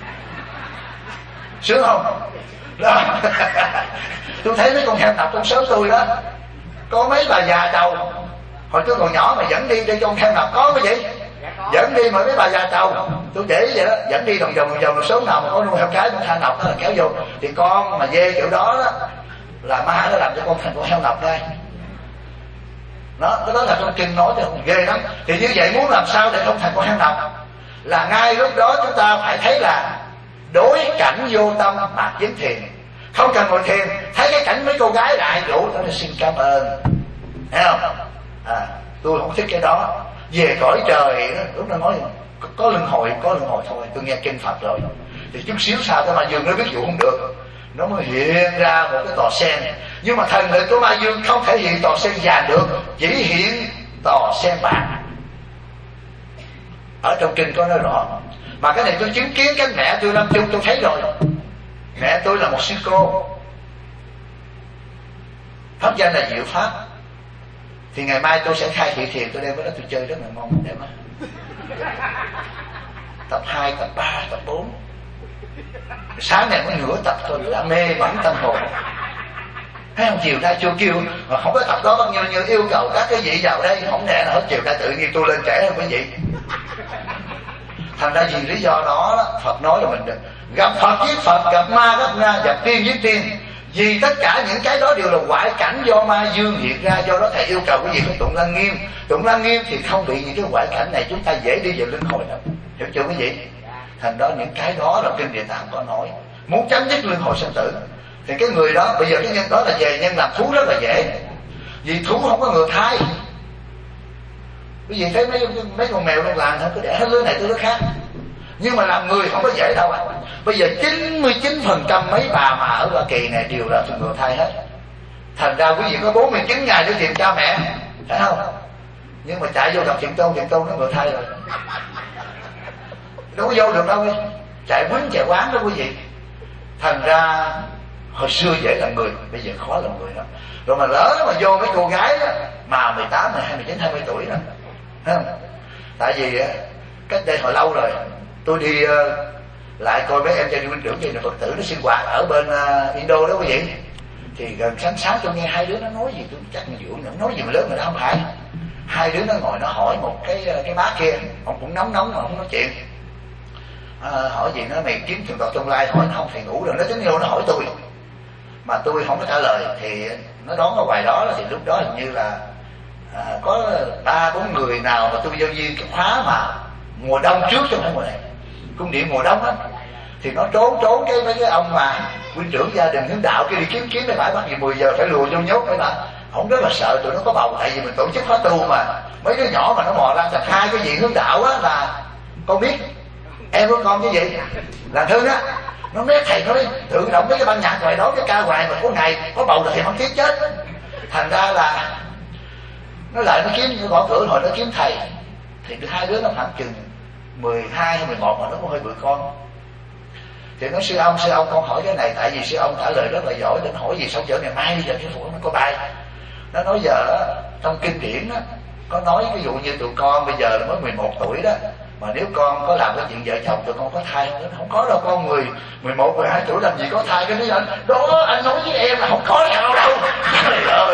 Sướng không? Đó. Tôi thấy mấy con heo nọc trong xóm tôi đó, có mấy bà già trầu, hồi tôi còn nhỏ mà dẫn đi đi con heo nọc có cái gì? Dẫn đi mà mấy bà già trầu, tôi để vậy đó, dẫn đi vòng vòng vòng vòng, số nào mà có nuôi heo cái con heo nọc đó là kéo vô. Thì con mà dê kiểu đó đó là ma nó làm cho con thành con heo nọc ngay. Đó, cái đó là trong kinh nói cho ghê lắm. Thì như vậy muốn làm sao để không thành con heo nọc, là ngay lúc đó chúng ta phải thấy là đối cảnh vô tâm mà chứng thiền, không cần ngồi thiền, thấy cái cảnh mấy cô gái lại rủ nó xin cảm ơn, thấy không? À, tôi không thích cái đó. Về cõi trời đó, lúc nó nói có, có luân hồi, có luân hồi thôi. Tôi nghe kinh Phật rồi, thì chút xíu sau cái Ma Dương nó biết dụ không được, nó mới hiện ra một cái tòa sen. Nhưng mà thần lực của Ma Dương không thể hiện tòa sen vàng được, chỉ hiện tòa sen bạc. Ở trong kinh có nói rõ. Mà cái này tôi chứng kiến cái mẹ tôi Lâm Chung tôi thấy rồi. Mẹ tôi là một sư cô, pháp danh là Diệu Pháp. Thì ngày mai tôi sẽ khai thị thiền, tôi đem với đó tôi chơi rất là ngon đẹp lắm. Tập hai, tập ba, tập bốn. Sáng này mới nửa tập thôi đã mê mẩn tâm hồn. Thấy không? Chiều nay chưa kêu mà không có tập đó bao nhiêu, như yêu cầu các cái vị vào đây không lẽ là hết chiều nay tự nhiên tôi lên trễ hơn quý vị. Thành ra vì lý do đó Phật nói là mình được gặp Phật giết Phật, gặp ma gặp ma, gặp tiên giết tiên. Vì tất cả những cái đó đều là ngoại cảnh do Ma Dương hiện ra. Do đó thầy yêu cầu quý vị phải tụng Lăng Nghiêm. Tụng Lăng Nghiêm thì không bị những cái ngoại cảnh này, chúng ta dễ đi vào luân hồi lắm. Hiểu chưa quý vị? Thành đó những cái đó là kinh Địa Tạng có nói. Muốn chấm dứt luân hồi sinh tử thì cái người đó, bây giờ cái nhân đó là về nhân làm thú rất là dễ. Vì thú không có người thai. Quý vị thấy mấy mấy con mèo trong làng thôi, cứ để hết lứa này tới lứa khác. Nhưng mà làm người không có dễ đâu ạ. À. Bây giờ chín mươi chín phần trăm mấy bà mà ở Hoa Kỳ này đều là ngừa thai hết. Thành ra quý vị có bốn mươi chín ngày để tìm cha mẹ, phải không? Nhưng mà chạy vô gặp Thiện Tôn, Thiện Tôn nó ngừa thai rồi, đâu có vô được đâu. Chạy quýnh chạy quán đó quý vị. Thành ra hồi xưa dễ làm người, bây giờ khó làm người lắm. Rồi mà lỡ mà vô mấy cô gái đó, mà mười tám, mười hai, mười chín, hai mươi tuổi đó, thấy không? Tại vì cách đây hồi lâu rồi tôi đi uh, lại coi mấy em gia đình huynh trưởng gì là Phật tử nó sinh hoạt ở bên uh, Indo đó quý vị. Thì gần sáng sáng tôi nghe hai đứa nó nói gì, tôi chắc mình dưỡng nó nói gì mà lớn mà nó không phải. Hai đứa nó ngồi nó hỏi một cái cái bác kia, ông cũng nóng nóng mà không nói chuyện. À, hỏi gì nó mày kiếm trường tộc tương lai, hỏi nó không thầy ngủ rồi, nó tính vô nó hỏi tôi mà tôi không có trả lời. Thì nó đón ở ngoài đó thì lúc đó hình như là à, có ba bốn người nào mà tôi giao duyên cái khóa mà mùa đông trước trong cái mùa này, cung điện mùa đông á, thì nó trốn trốn cái mấy cái ông mà huynh trưởng gia đình hướng đạo kia đi kiếm kiếm mấy bãi bắt gì mười giờ phải lùa vô nhốt mấy bạn. Ông rất là sợ tụi nó có bầu, tại vì mình tổ chức khóa tu mà mấy đứa nhỏ mà nó mò ra. Thành hai cái vị hướng đạo á là con biết em của con cái gì là Hưng á, nó nói thầy nói tự động mấy cái ban nhạc ngoài đó cái ca hoài mà có ngày có bầu là thầy không tiếc chết. Thành ra là nó lại nó kiếm, nó gõ cửa hồi nó kiếm thầy, thì hai đứa nó khoảng chừng mười hai hay mười một mà nó cũng hơi bự con. Thì nói sư ông, sư ông con hỏi cái này, tại vì sư ông trả lời rất là giỏi, nên hỏi gì xong chở ngày mai giờ cái phụ nó có bài. Nó nói giờ trong kinh điển á có nói ví dụ như tụi con bây giờ là mới mười một tuổi đó, mà nếu con có làm cái chuyện vợ chồng tụi con có thai không? Không có đâu, con người mười một, mười hai tuổi làm gì có thai. Cái nói anh đó, anh nói với em là không có nào đâu. Trời ơi,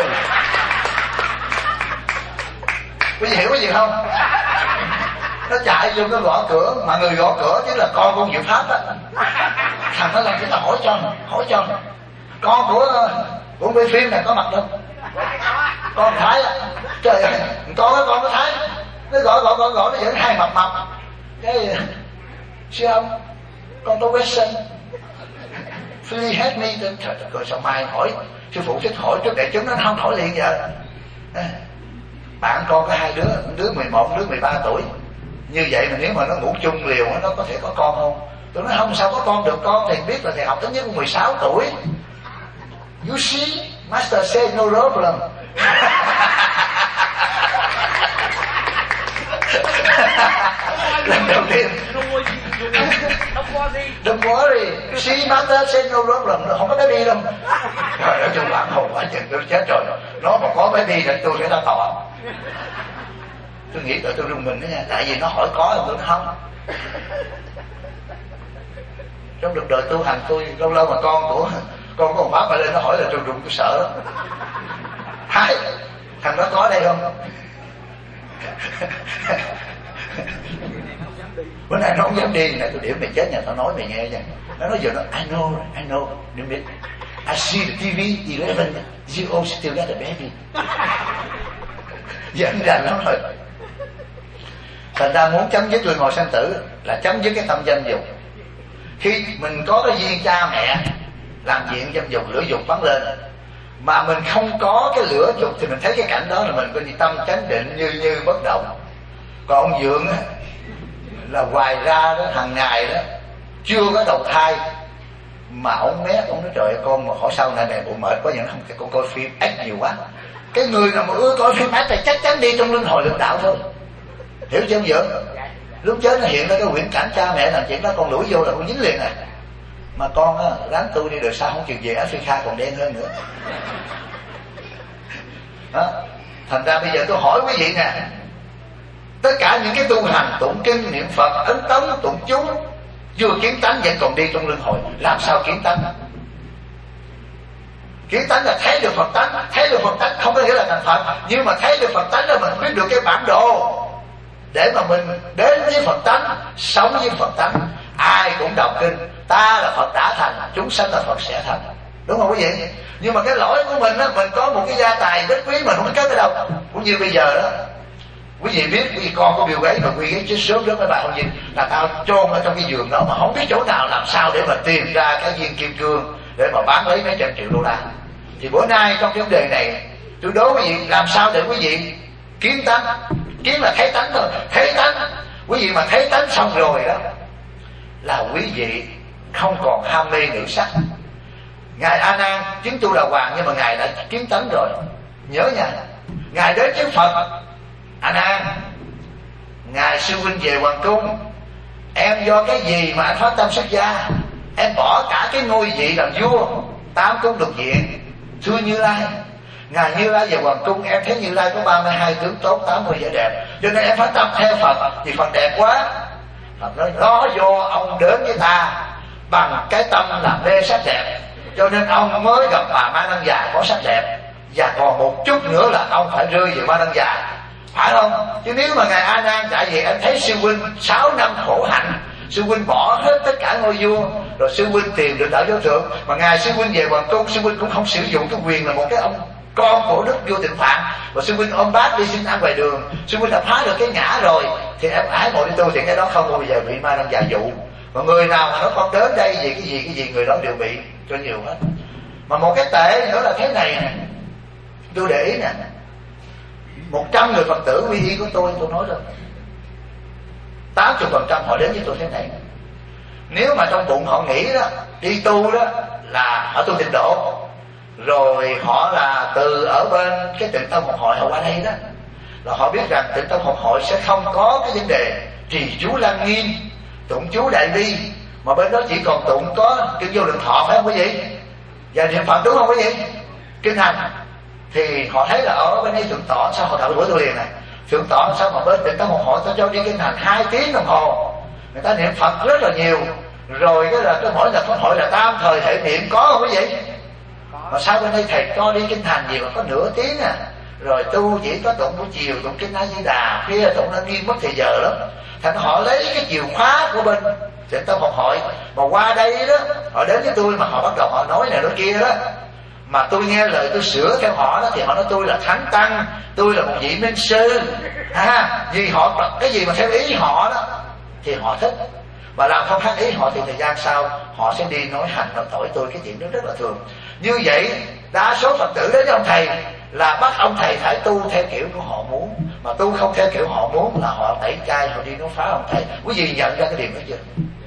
quý vị hiểu cái gì không? Nó chạy vô cái gõ cửa, mà người gõ cửa chính là con của Diệu Pháp đó. Thằng nó làm cái tao hỏi cho hỏi cho con của của Mỹ Phim này có mặt đâu? Con Thái á, trời ơi, con đó con có Thái, nó gọi gọi gọi gọi nó vẫn hai mập mập. Cái sư ông, con có question, please help me. Trời ơi, sao mai hỏi sư phụ thích hỏi trước đại chúng, nó không hỏi liền giờ. Bạn con có hai đứa, đứa mười một, đứa mười ba tuổi. Như vậy mà nếu mà nó ngủ chung liều nó có thể có con không? Tôi nói không, sao có con được, con thì biết là thầy học tới nhất mười sáu tuổi. You see, Master say no problem. Lần đầu tiên đừng worry, see Master say no problem, nó không có bé đi đâu. Trời ơi, chung bạn hồn quá chừng tôi chết rồi. Nó mà có bé đi thì tôi sẽ ra tòa. Tôi nghĩ là tôi rung mình đó nha, tại vì nó hỏi có là tôi nói không. Trong được đời tu hành tôi lâu lâu mà con của con của ông Pháp phải lên nó hỏi là tôi rung, tôi sợ lắm. Hai thằng đó có đây không? Bữa nay nó không dám đi, này tôi điểm mày chết nhà tao nói mày nghe nha. Nó nói giờ nó I know, I know, đừng biết. I see the ti vi eleven, you still got a baby. Dẫn ra lắm rồi. Thành ra muốn chấm dứt luân hồi sanh tử là chấm dứt cái tâm danh dục. Khi mình có cái duyên cha mẹ làm chuyện dâm dục, lửa dục bắn lên, mà mình không có cái lửa dục thì mình thấy cái cảnh đó là mình có gì tâm chánh định như như bất động. Còn ông Dượng á, là hoài ra đó hàng ngày đó chưa có đầu thai mà ông mét, ông nói trời ơi con mà hỏi sau này này bộ mệt quá vậy, không cái con coi phim ác nhiều quá. Cái người nào mà ưa coi phim ác thì chắc chắn đi trong luân hồi lục đạo thôi. Hiểu chưa ông Dượng? Lúc chết nó hiện ra cái quyển cảnh cha mẹ làm chuyện đó, con đuổi vô là con dính liền này. Mà con á, ráng tu đi, đời sau không chịu về Africa còn đen hơn nữa. Đó. Thành ra bây giờ tôi hỏi quý vị nè, tất cả những cái tu hành tụng kinh niệm Phật ấn tống tụng chú chưa kiến tánh vẫn còn đi trong luân hồi, làm sao kiến tánh? Kiến tánh là thấy được Phật tánh. Thấy được Phật tánh không có nghĩa là thành Phật, nhưng mà thấy được Phật tánh là mình biết được cái bản đồ để mà mình đến với Phật tánh, sống với Phật tánh. Ai cũng đọc kinh, ta là Phật đã thành, chúng sanh là Phật sẽ thành, đúng không quý vị? Nhưng mà cái lỗi của mình á, mình có một cái gia tài đất quý mình không biết cất ở đâu. Cũng như bây giờ đó, quý vị biết quý vị con có Bill Gates mà quý vị chết sớm đó mấy bạn không nhìn là tao chôn ở trong cái giường đó mà không biết chỗ nào làm sao để mà tìm ra cái viên kim cương để mà bán lấy mấy trăm triệu đô la. Thì bữa nay trong cái vấn đề này tôi đố quý vị làm sao để quý vị kiến tánh. Kiến là thấy tánh thôi, thấy tánh. Quý vị mà thấy tánh xong rồi đó là quý vị không còn ham mê nữ sắc. Ngài A Nan chứng tu đà hoàng nhưng mà ngài đã kiến tánh rồi. Nhớ nha, ngài đến chứng Phật. A Nan, ngài sư huynh về hoàng cung, em do cái gì mà anh phát tâm xuất gia? Em bỏ cả cái ngôi vị làm vua, tám cung lục diện. Thưa Như Lai, ngài Như Lai về hoàng cung, em thấy Như Lai có ba mươi hai tướng tốt, tám mươi vẻ đẹp, cho nên em phát tâm theo Phật. Vì Phật đẹp quá. Phật nói đó do ông đến với ta bằng cái tâm làm mê sắc đẹp, cho nên ông mới gặp bà Ma Năng Già có sắc đẹp, và còn một chút nữa là ông phải rơi về Ma Năng Già, phải không? Chứ nếu mà ngài A Nan chạy về em thấy sư huynh sáu năm khổ hạnh, sư huynh bỏ hết tất cả ngôi vua, rồi sư huynh tìm được đạo vô thượng, mà ngài sư huynh về hoàng cung, sư huynh cũng không sử dụng cái quyền là một cái ông con của đức vua Tịnh Phạn, và sư huynh ôm bát đi xin ăn ngoài đường, sư huynh đã phá được cái ngã rồi, thì em ái mộ đi tu thì cái đó không bao giờ bị Ma Năng Già dụ. Mà người nào mà nó con đến đây vì cái gì cái gì người đó đều bị cho nhiều hết. Mà một cái tệ nữa là thế này nè, tôi để ý nè, một trăm người Phật tử quy y của tôi tôi nói rồi, tám mươi phần trăm họ đến với tôi thế này, Nếu mà trong bụng họ nghĩ đó đi tu đó là họ tu tịnh độ, rồi họ là từ ở bên cái Tịnh Tông Học Hội họ qua đây đó, là họ biết rằng Tịnh Tông Học Hội sẽ không có cái vấn đề trì chú Lăng Nghiêm, tụng chú Đại Bi, mà bên đó chỉ còn tụng có kinh Vô Lượng Thọ, phải không quý vị? Và niệm Phật, đúng không quý vị? Kinh hành. Thì họ thấy là ở bên đây Thượng Tọa sao họ đợi bữa tôi liền này, Thượng Tọa sao mà bên Tịnh Tông Học Hội ta cho đi kinh hành hai tiếng đồng hồ, người ta niệm Phật rất là nhiều, rồi cái là cái mỗi lần pháp hội là tam thời thể niệm, có không quý vị? Mà sao bên đây thầy cho đi kinh hành gì mà có nửa tiếng à, rồi tu chỉ có tụng buổi chiều, tụng kinh A Di Đà, khuya tụng Lăng Nghiêm mất thời giờ lắm. Thành họ lấy cái chìa khóa của bên Tịnh Tông Học Hội mà qua đây đó, họ đến với tôi mà họ bắt đầu họ nói này nói kia đó, mà tôi nghe lời tôi sửa theo họ đó, thì họ nói tôi là thánh tăng, tôi là một vị minh sư, à, vì họ cái gì mà theo ý họ đó thì họ thích, mà làm không khác ý họ thì thời gian sau họ sẽ đi nói hành nói tội tôi, cái chuyện đó rất là thường. Như vậy đa số Phật tử đến với ông thầy là bắt ông thầy phải tu theo kiểu của họ muốn, mà tu không theo kiểu họ muốn là họ tẩy chay, họ đi nói phá ông thầy. Quý vị nhận ra cái điểm đó chưa?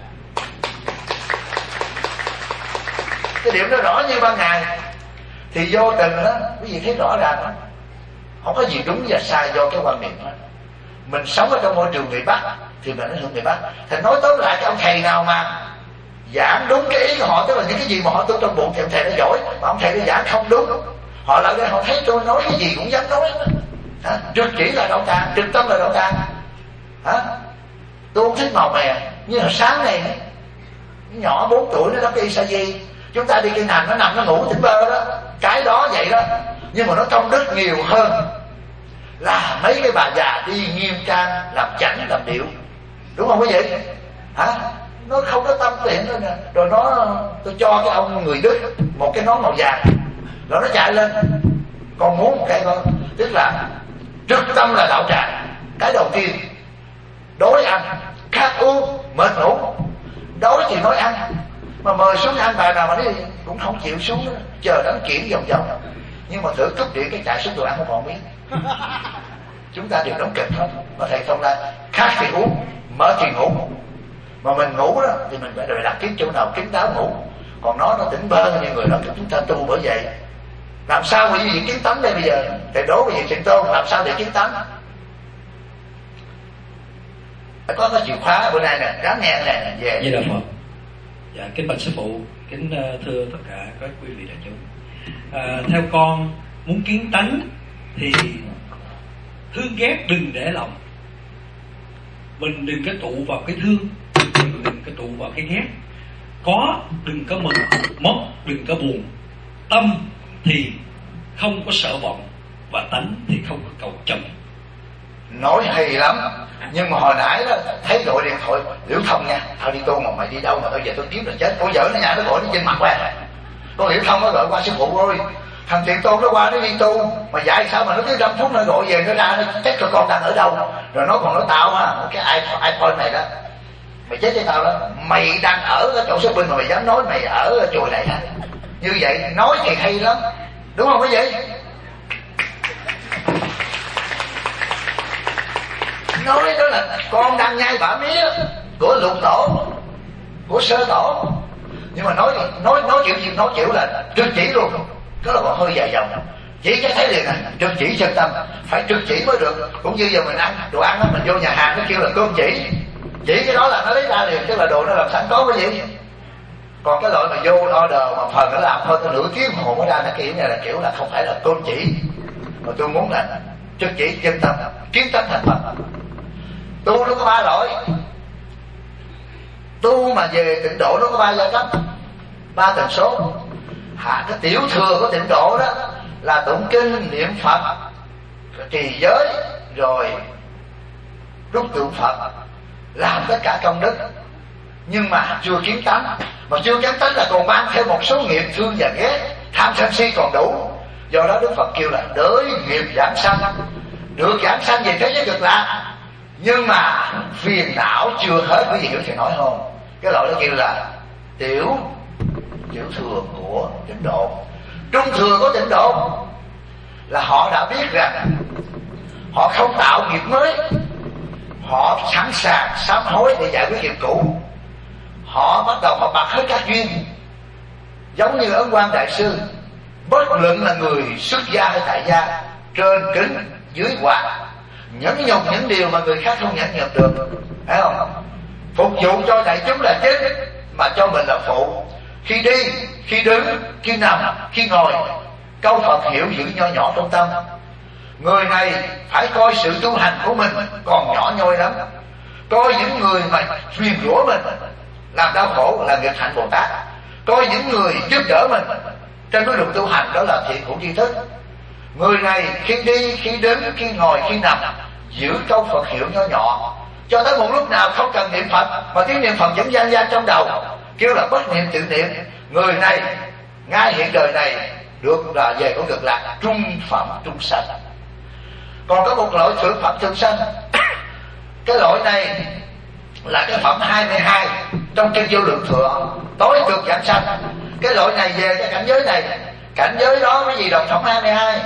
Cái điểm đó rõ như ban ngày. Thì vô tình đó quý vị thấy rõ ràng đó, không có gì đúng và sai do cái quan niệm đó. Mình sống ở trong môi trường người Bắc thì mình ảnh hưởng người Bắc. Thì nói tóm lại, cái ông thầy nào mà giảng đúng cái ý của họ, tức là những cái gì mà họ tu trong bụng thì ông thầy nó giỏi, mà ông thầy nó giảng không đúng, họ lại đây họ thấy tôi nói cái gì cũng dám nói. Hả? Trực chỉ là đậu tàng, trực tâm là đậu tàng. Hả? Tôi không thích màu mè. Như hồi sáng này nhỏ bốn tuổi nó đắp cái Isaji, chúng ta đi kinh hành nó nằm nó ngủ tỉnh bơ đó, cái đó vậy đó, nhưng mà nó công đức nhiều hơn là mấy cái bà già đi nghiêm trang làm chảnh làm điệu, đúng không quý vị? Hả? Nó không có tâm tiện nữa nè, rồi nó tôi cho cái ông người Đức một cái nón màu vàng, rồi nó chạy lên, con muốn một cái con, tức là trực tâm là đạo tràng. Cái đầu tiên đói ăn, khát uống, mệt ngủ. Đói thì nói ăn, mà mời xuống ăn bài nào mà đi cũng không chịu xuống nữa, chờ đóng chuyển vòng vòng. Nhưng mà thử cúp điện cái chạy xuống đồ ăn không còn miếng. Chúng ta đều đóng kịch hết. Mà thầy không là khát thì uống, mệt thì ngủ. Mà mình ngủ đó thì mình phải đợi đặt kiếm chỗ nào kín đáo ngủ. Còn nó nó tỉnh bơ như người đó, chúng ta tu bởi vậy. Làm sao mà gì kiến tánh đây bây giờ? Thầy đố cái gì Trịnh Tôn, làm sao để kiến tánh? Phải có cái chìa khóa bữa nay nè, ráng nghe nè, về. Với Đạo Phật. Dạ, kính bạch sư phụ, kính uh, thưa tất cả các quý vị đại chúng. À, theo con muốn kiến tánh thì thương ghét đừng để lòng. Mình đừng có tụ vào cái thương, mình đừng có tụ vào cái ghét. Có đừng có mừng, mất đừng có buồn. Tâm thì không có sợ vọng, và tánh thì không có cầu chồng. Nói hay lắm. Nhưng mà hồi nãy đó thấy gọi điện thoại Liễu Thông nha, tao đi tu mà mày đi đâu mà bây giờ tôi kiếm là chết. Cô vợ nó nhà nó gọi nó trên mặt qua, con Liễu Thông nó gọi qua sư phụ ơi, thằng Thiện Tôn nó qua nó đi tu mà dạy sao mà nó cứ năm phút nó gọi về nó ra nó chết cho con đang ở đâu. Rồi nó còn nói tao ha, cái iPhone này đó mày chết với tao đó, mày đang ở cái chỗ shopping mà mày dám nói mày ở chùa này hả? Như vậy nói thì hay lắm, đúng không quý vị? Nói đó là con đang nhai bả mía của Lục Tổ, của Sơ Tổ. Nhưng mà nói nói nói kiểu gì nói kiểu là trực chỉ luôn, đó là còn hơi dài dòng. Chỉ cái thấy liền à, trực chỉ chân tâm, phải trực chỉ mới được. Cũng như giờ mình ăn đồ ăn đó, mình vô nhà hàng nó kêu là cơm chỉ, chỉ cái đó là nó lấy ra liền, tức là đồ nó làm sẵn có cái gì. Còn cái loại mà vô order mà phần nó làm thôi, tôi nửa tiếng hồ mới ra, nó kiểu này là kiểu là không phải là cơm chỉ, mà tôi muốn là trực chỉ chân tâm, kiến tánh thành Phật. Tu nó có ba loại. Tu mà về tịnh độ nó có ba giai cấp, ba tần số. Hạ cái tiểu thừa của tịnh độ đó là tụng kinh, niệm Phật, trì giới, rồi rút tượng Phật, làm tất cả công đức. Nhưng mà chưa kiến tánh. Mà chưa kiến tánh là còn mang theo một số nghiệp thương và ghét, tham sân si còn đủ. Do đó Đức Phật kêu là đới nghiệp giảng sanh. Được giảng sanh về thế giới cực lạc, nhưng mà phiền não chưa hết. Quý vị hiểu thầy nói không? Cái loại đó kêu là tiểu tiểu thừa của tịnh độ. Trung thừa của tịnh độ là họ đã biết rằng họ không tạo nghiệp mới, họ sẵn sàng sám hối để giải quyết nghiệp cũ. họ bắt đầu họ bật hết các duyên, giống như Ấn Quang Đại Sư, bất luận là người xuất gia hay tại gia, trên kính dưới quạt, nhẫn nhục những điều mà người khác không nhẫn nhục được, phải không? Phục vụ cho đại chúng là chính, mà cho mình là phụ. Khi đi, khi đứng, khi nằm, khi ngồi, câu Phật hiểu giữ nho nhỏ trong tâm. Người này phải coi sự tu hành của mình còn nhỏ nhoi lắm, coi những người mà truyền rủa mình làm đau khổ là nghịch hạnh Bồ Tát, coi những người giúp đỡ mình trên con đường tu hành đó là thiện hữu tri thức. Người này khi đi, khi đứng, khi ngồi, khi nằm giữ câu Phật hiệu nho nhỏ, cho tới một lúc nào không cần niệm Phật mà tiếng niệm Phật vẫn vang vang trong đầu, kêu là bất niệm tự niệm. Người này ngay hiện đời này được là về con được lạc trung phẩm trung sanh. Còn có một loại thượng phẩm thượng sanh, cái loại này là cái phẩm hai mươi hai trong kinh Vô Lượng Thừa, tối cực giảng sanh. Cái loại này về cái cảnh giới này, cảnh giới đó cái gì đồng phẩm hai mươi hai.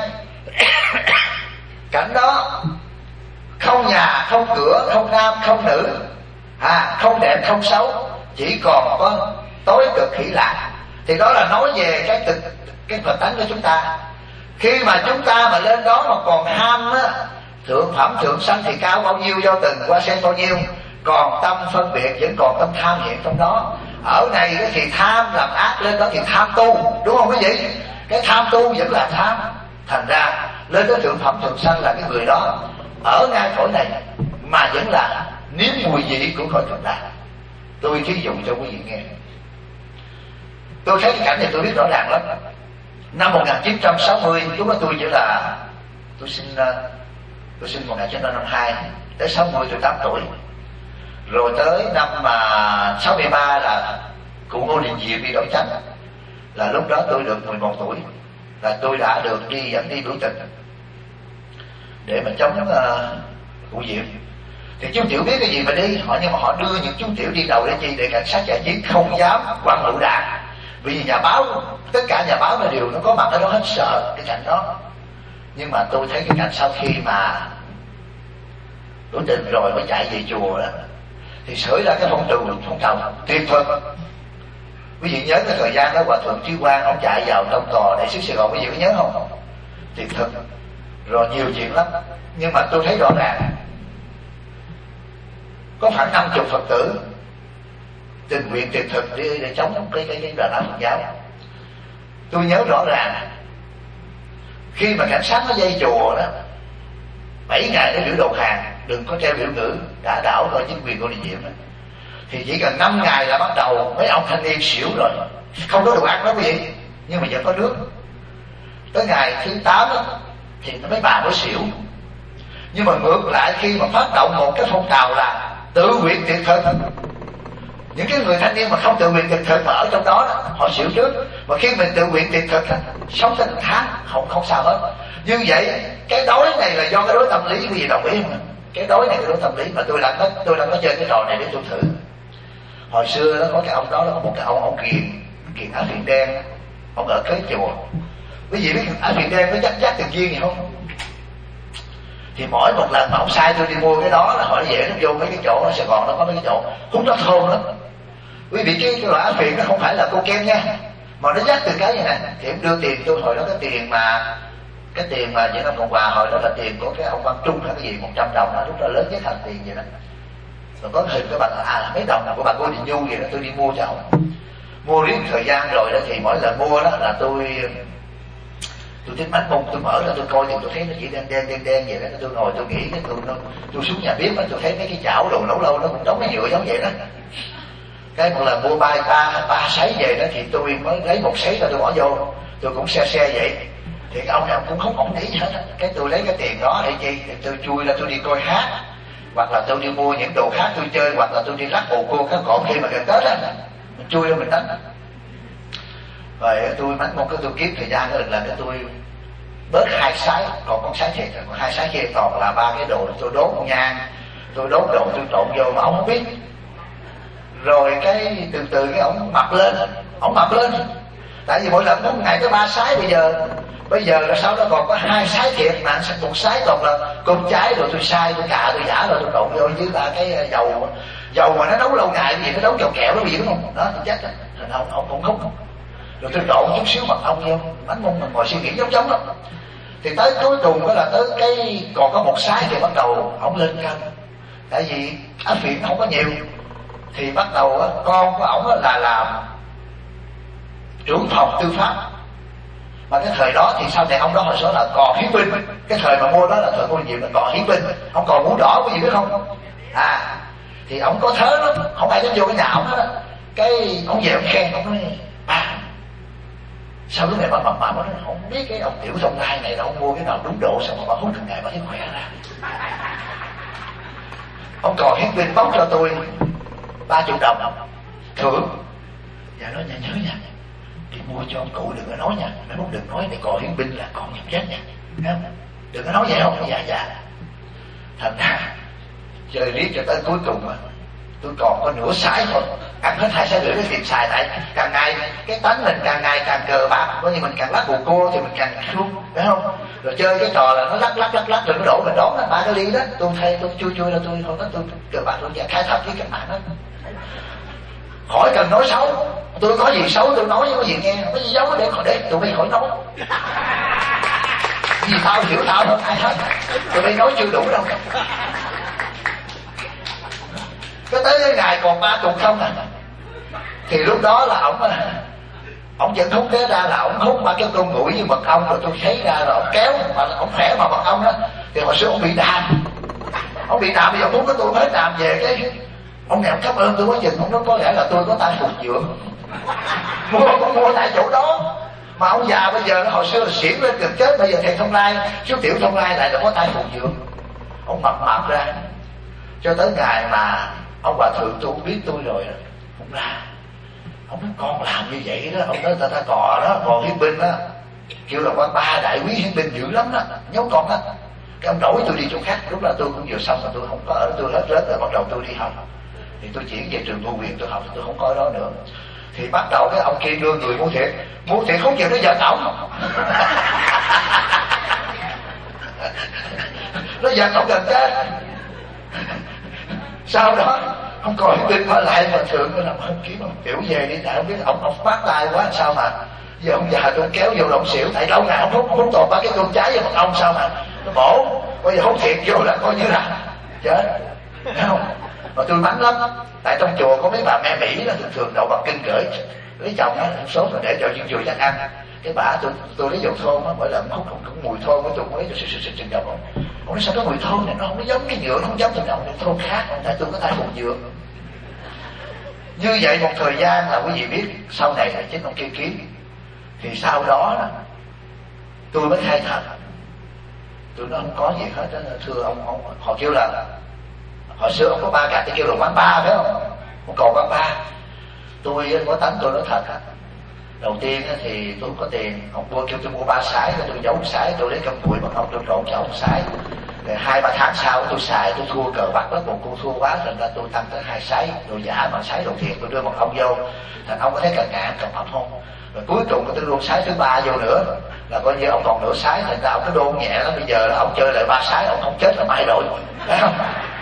Cảnh đó không nhà, không cửa, không nam, không nữ, à, không đẹp, không xấu, chỉ còn có tối cực hỷ lạc. Thì đó là nói về cái thực, cái Phật tánh của chúng ta. Khi mà chúng ta mà lên đó mà còn ham á, thượng phẩm thượng sanh thì cao bao nhiêu, do từng qua sen bao nhiêu, còn tâm phân biệt vẫn còn tâm tham hiện trong đó. Ở này thì tham làm ác, lên đó thì tham tu, đúng không quý vị? Cái tham tu vẫn là tham, thành ra lên tới thượng phẩm thượng sanh là cái người đó ở ngay cõi này mà vẫn là nếm mùi vị của cõi Cực Lạc. Tôi thí dụ cho quý vị nghe. Tôi thấy cái cảnh này tôi biết rõ ràng lắm. Năm một nghìn chín trăm sáu mươi, lúc đó tôi chỉ là tôi sinh tôi sinh một nghìn chín trăm năm mươi hai, tới sáu mươi tôi tám tuổi. Rồi tới năm mà sáu mươi ba là cụ Ngô Đình Diệm bị đổi chánh, là lúc đó tôi được mười một tuổi, là tôi đã được đi dẫn đi biểu tình để mà chống uh, cụ Diệm. Thì chú Tiểu biết cái gì mà đi họ, nhưng mà họ đưa những chú Tiểu đi đầu để chi? Để cảnh sát giải chiến không dám quăng lựu đạn, vì nhà báo, tất cả nhà báo là đều nó có mặt ở đó hết, sợ cái cảnh đó. Nhưng mà tôi thấy cái cảnh sau khi mà đối tình rồi mới chạy về chùa đó, thì sởi ra cái phong trào phong trào tuyệt vời. Quý vị nhớ cái thời gian đó Hòa Thượng Trí Quang ông chạy vào trong tòa đại sứ Sài Gòn, quý vị có nhớ không? Tuyệt thực. Rồi nhiều chuyện lắm, nhưng mà tôi thấy rõ ràng có khoảng năm chục Phật tử tình nguyện tuyệt thực để, để chống cái cái cái đoàn áp Phật giáo. Tôi nhớ rõ ràng khi mà cảnh sát nó dây chùa đó, bảy ngày để biểu đầu hàng, đừng có treo biểu ngữ đã đảo rồi chính quyền của Đình Diệm đó. Thì chỉ cần năm ngày là bắt đầu mấy ông thanh niên xỉu rồi, không có đồ ăn đó quý vị, nhưng mà vẫn có nước. Tới ngày thứ tám đó, thì mấy bà mới xỉu. Nhưng mà ngược lại khi mà phát động một cái phong trào là tự nguyện tuyệt thực, những cái người thanh niên mà không tự nguyện tuyệt thực mà ở trong đó, đó họ xỉu trước. Mà khi mình tự nguyện tuyệt thực sống tới một tháng không không sao hết. Như vậy cái đói này là do cái đối tâm lý, quý vị đồng ý không? Cái đói này là đối tâm lý, mà tôi đã có tôi đã có chơi cái trò này để tôi thử. Hồi xưa đó có cái ông đó, đó có một cái ông ông Kiền Kiền Áo Phiền Đen, ông ở kế chùa. Quý vị biết Áo Phiền Đen có dắt dắt tiền viên gì không? Thì mỗi một lần mà ông sai tôi đi mua cái đó là hỏi dễ nó vô mấy cái chỗ ở Sài Gòn nó có mấy cái chỗ hút nó thơm lắm. Quý vị cái, cái loại Áo Phiền nó không phải là cô kem nha, mà nó dắt từ cái như này. Thì em đưa tiền tôi, hồi đó cái tiền mà cái tiền mà Việt Nam Cộng Hòa hồi đó là tiền của cái ông Văn Trung hay cái gì một trăm đồng đó, lúc đó lớn nhất thành tiền vậy đó. Rồi có hình cái bạn à mấy đồng của bà cô Đình Du vậy đó, tôi đi mua cho ông. Mua riết thời gian rồi đó thì mỗi lần mua đó là tôi tôi thích mắt mông, tôi mở ra tôi coi thì tôi thấy nó chỉ đen đen đen đen vậy đó. Tôi ngồi tôi nghĩ cái tôi nó tôi xuống nhà bếp đó, tôi thấy mấy cái chảo đồ nấu lâu nó cũng đóng cái nhựa giống vậy đó. Cái một lần mua ba ba ba sấy về đó thì tôi mới lấy một sấy rồi tôi bỏ vô, tôi cũng xe xe vậy. Thì cái ông này cũng không ổn nghĩ gì hết. Cái tôi lấy cái tiền đó để chi? Thì tôi chui ra tôi đi coi hát, hoặc là tôi đi mua những đồ khác tôi chơi, hoặc là tôi đi lắc bồ cô các cột khi mà gần Tết á, mình chui ra mình đánh. Rồi tôi mắng một cái tôi kiếm thời gian đó là cái tôi bớt hai sái, còn con sái thiệt, còn hai sái kia còn là ba cái đồ tôi đốt nhang, tôi đốt đồ tôi trộn vô mà ông không biết. Rồi cái từ từ cái ông mập lên, ông mập lên. Tại vì mỗi lần có một ngày có ba sái, bây giờ Bây giờ là sau đó còn có hai sái thiệt mà một sái còn là cơm trái rồi tôi sai tôi cà tôi giả rồi tôi trộn vô với là cái dầu dầu mà nó nấu lâu ngày cái gì nó nấu dầu kẹo nó gì đúng không đó tôi chắc rồi ông ông cũng khúc rồi tôi trộn chút xíu mật ong vô bánh mông mình ngồi suy nghĩ giống giống lắm. Thì tới cuối cùng đó là tới cái còn có một sái thì bắt đầu ông lên cân, tại vì áp viện không có nhiều thì bắt đầu á, con của ổng là làm trưởng phòng tư pháp. Mà cái thời đó thì sau này ông đó hồi số là còn hiến binh, cái thời mà mua đó là thời mua nhiều là còn hiến binh, ông còn mũ đỏ có gì biết không à thì ông có thớ lắm, không ai dám vô cái nhà ông đó, đó. Cái ông về ông khen ông nói ba sao lúc này bà mập mạp nó không biết cái ông tiểu thông lai này đâu, ông mua cái nào đúng độ xong mà bà hút từng ngày bà thấy khỏe ra. Ông còn hiến binh bóc cho tôi ba chục đồng thưởng. Dạ nói nha nhớ nha, đi mua cho ông cụ đừng có nói nha, mấy mốt đừng nói này còn hiến binh là còn nhầm chết nha, đừng có nói vậy không. Dạ dạ. Thành ra chơi riết cho tới cuối cùng mà tôi còn có nửa sái thôi, ăn hết hai sái rưỡi cái tiền xài, tại càng ngày cái tánh mình càng ngày càng cờ bạc, coi như mình càng lắc bù cô thì mình càng luôn, phải không? Rồi chơi cái trò là nó lắc lắc lắc lắc rồi nó đổ mình đón là ba cái ly đó, tôi thay tôi chui chui là tôi không có tôi cờ bạc tôi và khai thật với các bạn đó. Khỏi cần nói xấu, tôi có gì xấu tôi nói, có gì nghe có gì giấu để khỏi để tụi bay khỏi nói. Vì tao hiểu tao hơn ai hết, tụi bay nói chưa đủ đâu. Cái tới cái ngày còn ba tuần không à thì lúc đó là ổng ổng vẫn hút cái ra là ổng hút ba cái con mũi với mật ong, rồi tôi thấy ra rồi ổng kéo mà ổng khỏe mà mật ong đó thì hồi xưa ổng bị đàm, ổng bị đàm bây giờ muốn cái tôi mới đàm về cái ông nghèo cảm ơn tôi quá chừng, ông nói có lẽ là tôi có tay phục dưỡng mua cũng mua tại chỗ đó. Mà ông già bây giờ hồi xưa là xỉn lên gần chết, bây giờ thầy Thông Lai chú tiểu Thông Lai lại là có tay phục dưỡng, ông mập mạp ra cho tới ngày mà ông bà thượng tôi biết tôi rồi ông la, ông nói con làm như vậy đó, ông nói ta ta cò đó, còn hiến binh đó kêu là quan ba đại quý hiến binh dữ lắm đó, nhốt con đó. Cái ông đổi tôi đi chỗ khác, lúc là tôi cũng vừa xong mà tôi không có ở, tôi hết rớt rồi bắt đầu tôi đi học thì tôi chuyển về trường Ngô Quyền tôi học, tôi không có ở đó nữa. Thì bắt đầu cái ông kia đưa người mua thiệt, mua thiệt không chịu nó giật ổng nó giật ổng gần chết. Sau đó ông coi tin mà lại mà thượng nó làm không kiếm ông tiểu về đi, tại không biết ông ông phát tài quá sao mà giờ ông già tôi kéo vô động xỉu, tại lâu ngày ông hút hút toàn ba cái cơm trái với mật ong sao mà nó bổ, bây giờ hút thiệt vô là coi như là chết, thấy không? Mà tôi mắng lắm, tại trong chùa có mấy bà mẹ Mỹ là thường thường đậu bằng kinh gửi lấy chồng á, sốt rồi để cho những chùa chắc ăn. Cái bà tôi tôi lấy dầu thơm á, mỗi lần hút cũng, cũng mùi thơm của tôi cũng lấy cho xịt xịt xịt dầu. Ông nói sao cái mùi thơm này nó không có giống cái nhựa, nó không giống tôi đâu, nó thơm khác, tại tôi có tay phục dưỡng. Như vậy một thời gian là quý vị biết sau này là chính ông kia kiếm. Thì sau đó, đó tôi mới khai thật, tôi nói không có gì hết đó, thưa ông, ông họ kêu là hồi xưa ông có ba gạch thì kêu là quán ba phải không? Ông cầu quán ba. Tôi có tánh tôi nói thật á. Đầu tiên thì tôi có tiền, ông mua kêu tôi mua ba sái, tôi giấu một sái, tôi lấy cơm bụi mà ông tôi trộn cho ông sái. Rồi hai ba tháng sau tôi xài, tôi thua cờ bạc đó, một cô thua quá, thành ra tôi tăng tới hai sái, đồ giả mà sái đồ thiệt, tôi đưa một ông vô. Thành ông có thấy cần ngạn, cần mập không? Rồi cuối cùng tôi luôn sái thứ ba vô nữa, là coi như ông còn nửa sái, thành ra ông cái đôn nhẹ lắm. Bây giờ là ông chơi lại ba sái, ông không chết là mai rồi, phải không?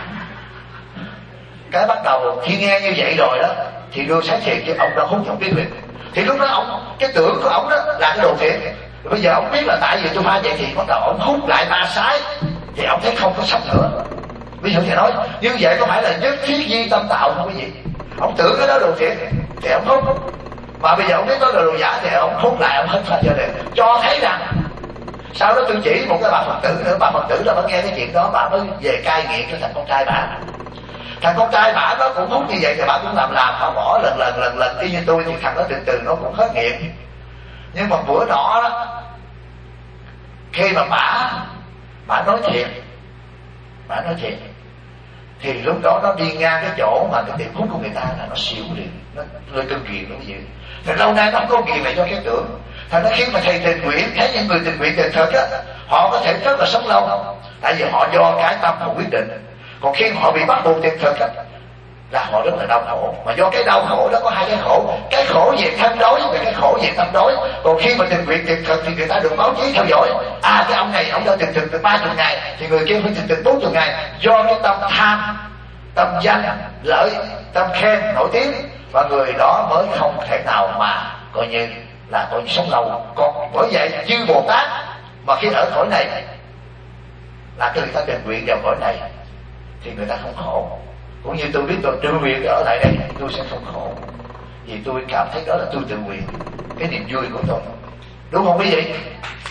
Cái bắt đầu khi nghe như vậy rồi đó thì đưa sái thiệt chứ ông đâu hút không biết việc. Thì lúc đó ông cái tưởng của ông đó là cái đồ thiệt. Rồi bây giờ ông biết là tại vì tôi pha vậy thì bắt đầu ông hút lại ba sái thì ông thấy không có sốc nữa. Ví dụ thầy nói như vậy có phải là nhất thiết di tâm tạo không quý vị? Ông tưởng cái đó đồ thiệt thì ông hút, mà bây giờ ông biết đó là đồ giả thì ông hút lại, ông hết pha cho nên cho thấy rằng. Sau đó tôi chỉ một cái bà Phật tử nữa, bà Phật tử đó bà nghe cái chuyện đó bà mới về cai nghiện cho thành con trai bà. Thằng con trai bà nó cũng hút như vậy thì bà cũng làm làm bà bỏ lần lần lần lần y như tôi thì thằng đó từ từ nó cũng hết nghiện. Nhưng mà bữa đó đó khi mà bà bà nói thiệt, bà nói thiệt thì lúc đó nó đi ngang cái chỗ mà cái tiệm hút của người ta là nó xỉu liền, nó lên cơn nghiện nó gì. Thì lâu nay nó không có nghiện này do cái tưởng. Thành ra khi mà thầy tình nguyện thấy những người tình nguyện tình thực á, họ có thể rất là sống lâu, tại vì họ do cái tâm họ quyết định. Còn khi họ bị bắt buộc tiền thực á, là họ rất là đau khổ. Mà do cái đau khổ đó có hai cái khổ, cái khổ về thân đối và cái khổ về tâm đối. Còn khi mà tình nguyện tuyệt thực thì người ta được báo chí theo dõi, à cái ông này ông đã tuyệt thực từ ba chục ngày thì người kia phải tuyệt thực bốn chục ngày. Do cái tâm tham, tâm danh lợi, tâm khen nổi tiếng, và người đó mới không thể nào mà coi như là coi như sống lâu. Còn bởi vậy như Bồ Tát mà khi ở cõi này là người ta tình nguyện vào cõi này thì người ta không khổ. Cũng như tôi biết tôi tự nguyện ở lại đây tôi sẽ không khổ, vì tôi cảm thấy đó là tôi tự nguyện, cái niềm vui của tôi. Đúng không quý vị?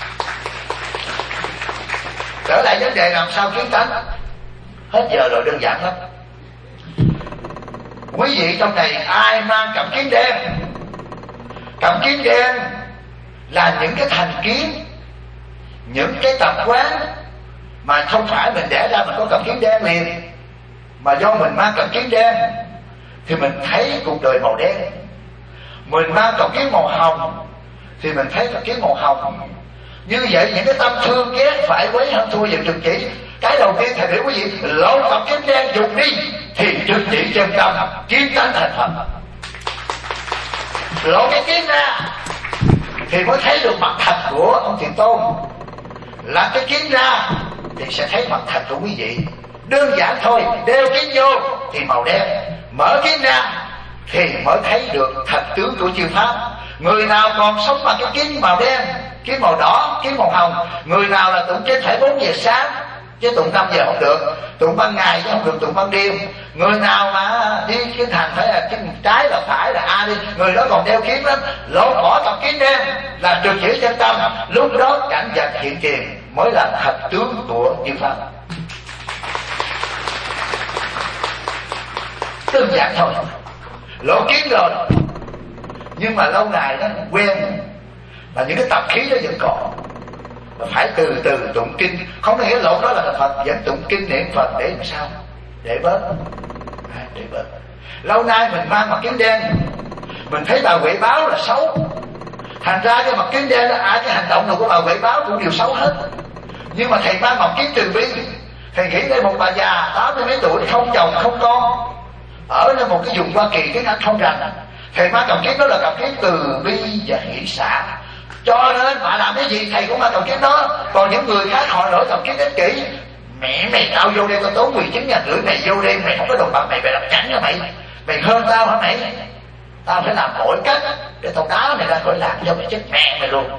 Trở lại vấn đề làm sao kiến tánh. Hết giờ rồi, đơn giản lắm. Quý vị trong này ai mang cặp kiến đen? Cặp kiến đen là những cái thành kiến, những cái tập quán mà không phải mình đẻ ra mình có cặp kiến đen liền, mà do mình mang cặp kiến đen thì mình thấy cuộc đời màu đen. Mình mang cặp kiến màu hồng thì mình thấy cặp kiến màu hồng. Như vậy những cái tâm thương ghét phải quấy hơn thua về trực chỉ. Cái đầu tiên thầy biểu quý vị lột cặp kiến đen dùng đi thì trực chỉ chân tâm kiến tánh thành Phật. Lộ cái kiến ra thì mới thấy được mặt thật của ông Thiện Tôn. Là cái kiến ra thì sẽ thấy mặt thật của quý vị. Đơn giản thôi, đeo kiến vô thì màu đen, mở kiến ra thì mới thấy được thật tướng của chư Pháp. Người nào còn sống bằng cái kiến màu đen, kiến màu đỏ, kiến màu hồng, người nào là tụng kinh phải bốn giờ sáng chứ tụng năm giờ không được, tụng ban ngày chứ không được tụng ban đêm. Người nào mà đi kiến thành phải là kiến trái là phải là A đi, người đó còn đeo kiến lắm. Lột bỏ cặp kiến đen là trực chỉ chân tâm, lúc đó cảnh vật hiện tiền mới là thật tướng của chư Pháp. Đơn giản thôi. Lộ kiến rồi nhưng mà lâu ngày đó quen là những cái tập khí đó vẫn còn, mà phải từ từ tụng kinh. Không có nghĩa lộ đó là Phật, vẫn tụng kinh niệm Phật để làm sao? Để bớt à, để bớt. Lâu nay mình mang mặt kiến đen, mình thấy bà Huệ Báo là xấu, thành ra cái mặt kiến đen là ai cái hành động nào của bà Huệ Báo cũng đều xấu hết. Nhưng mà thầy mang mặt kiến từ bi, thầy nghĩ đây một bà già tám mươi mấy tuổi không chồng không con ở nơi một cái vùng Hoa Kỳ tiếng Anh không rành, thầy mang cặp kiến đó là cặp kiến từ bi và hỷ xả. Cho nên bà làm cái gì thầy cũng mang cặp kiến đó. Còn những người khác họ nổi cặp kiến ích kỷ, mẹ mày tao vô đây tao tốn mười chín ngàn rưỡi, mày vô đây mày không có đồ bằng, mày mày làm chảnh hả mày? Mày hơn tao hả mày? Tao phải làm mọi cách để tao đá mày ra khỏi làng cho mày chết mẹ mày luôn.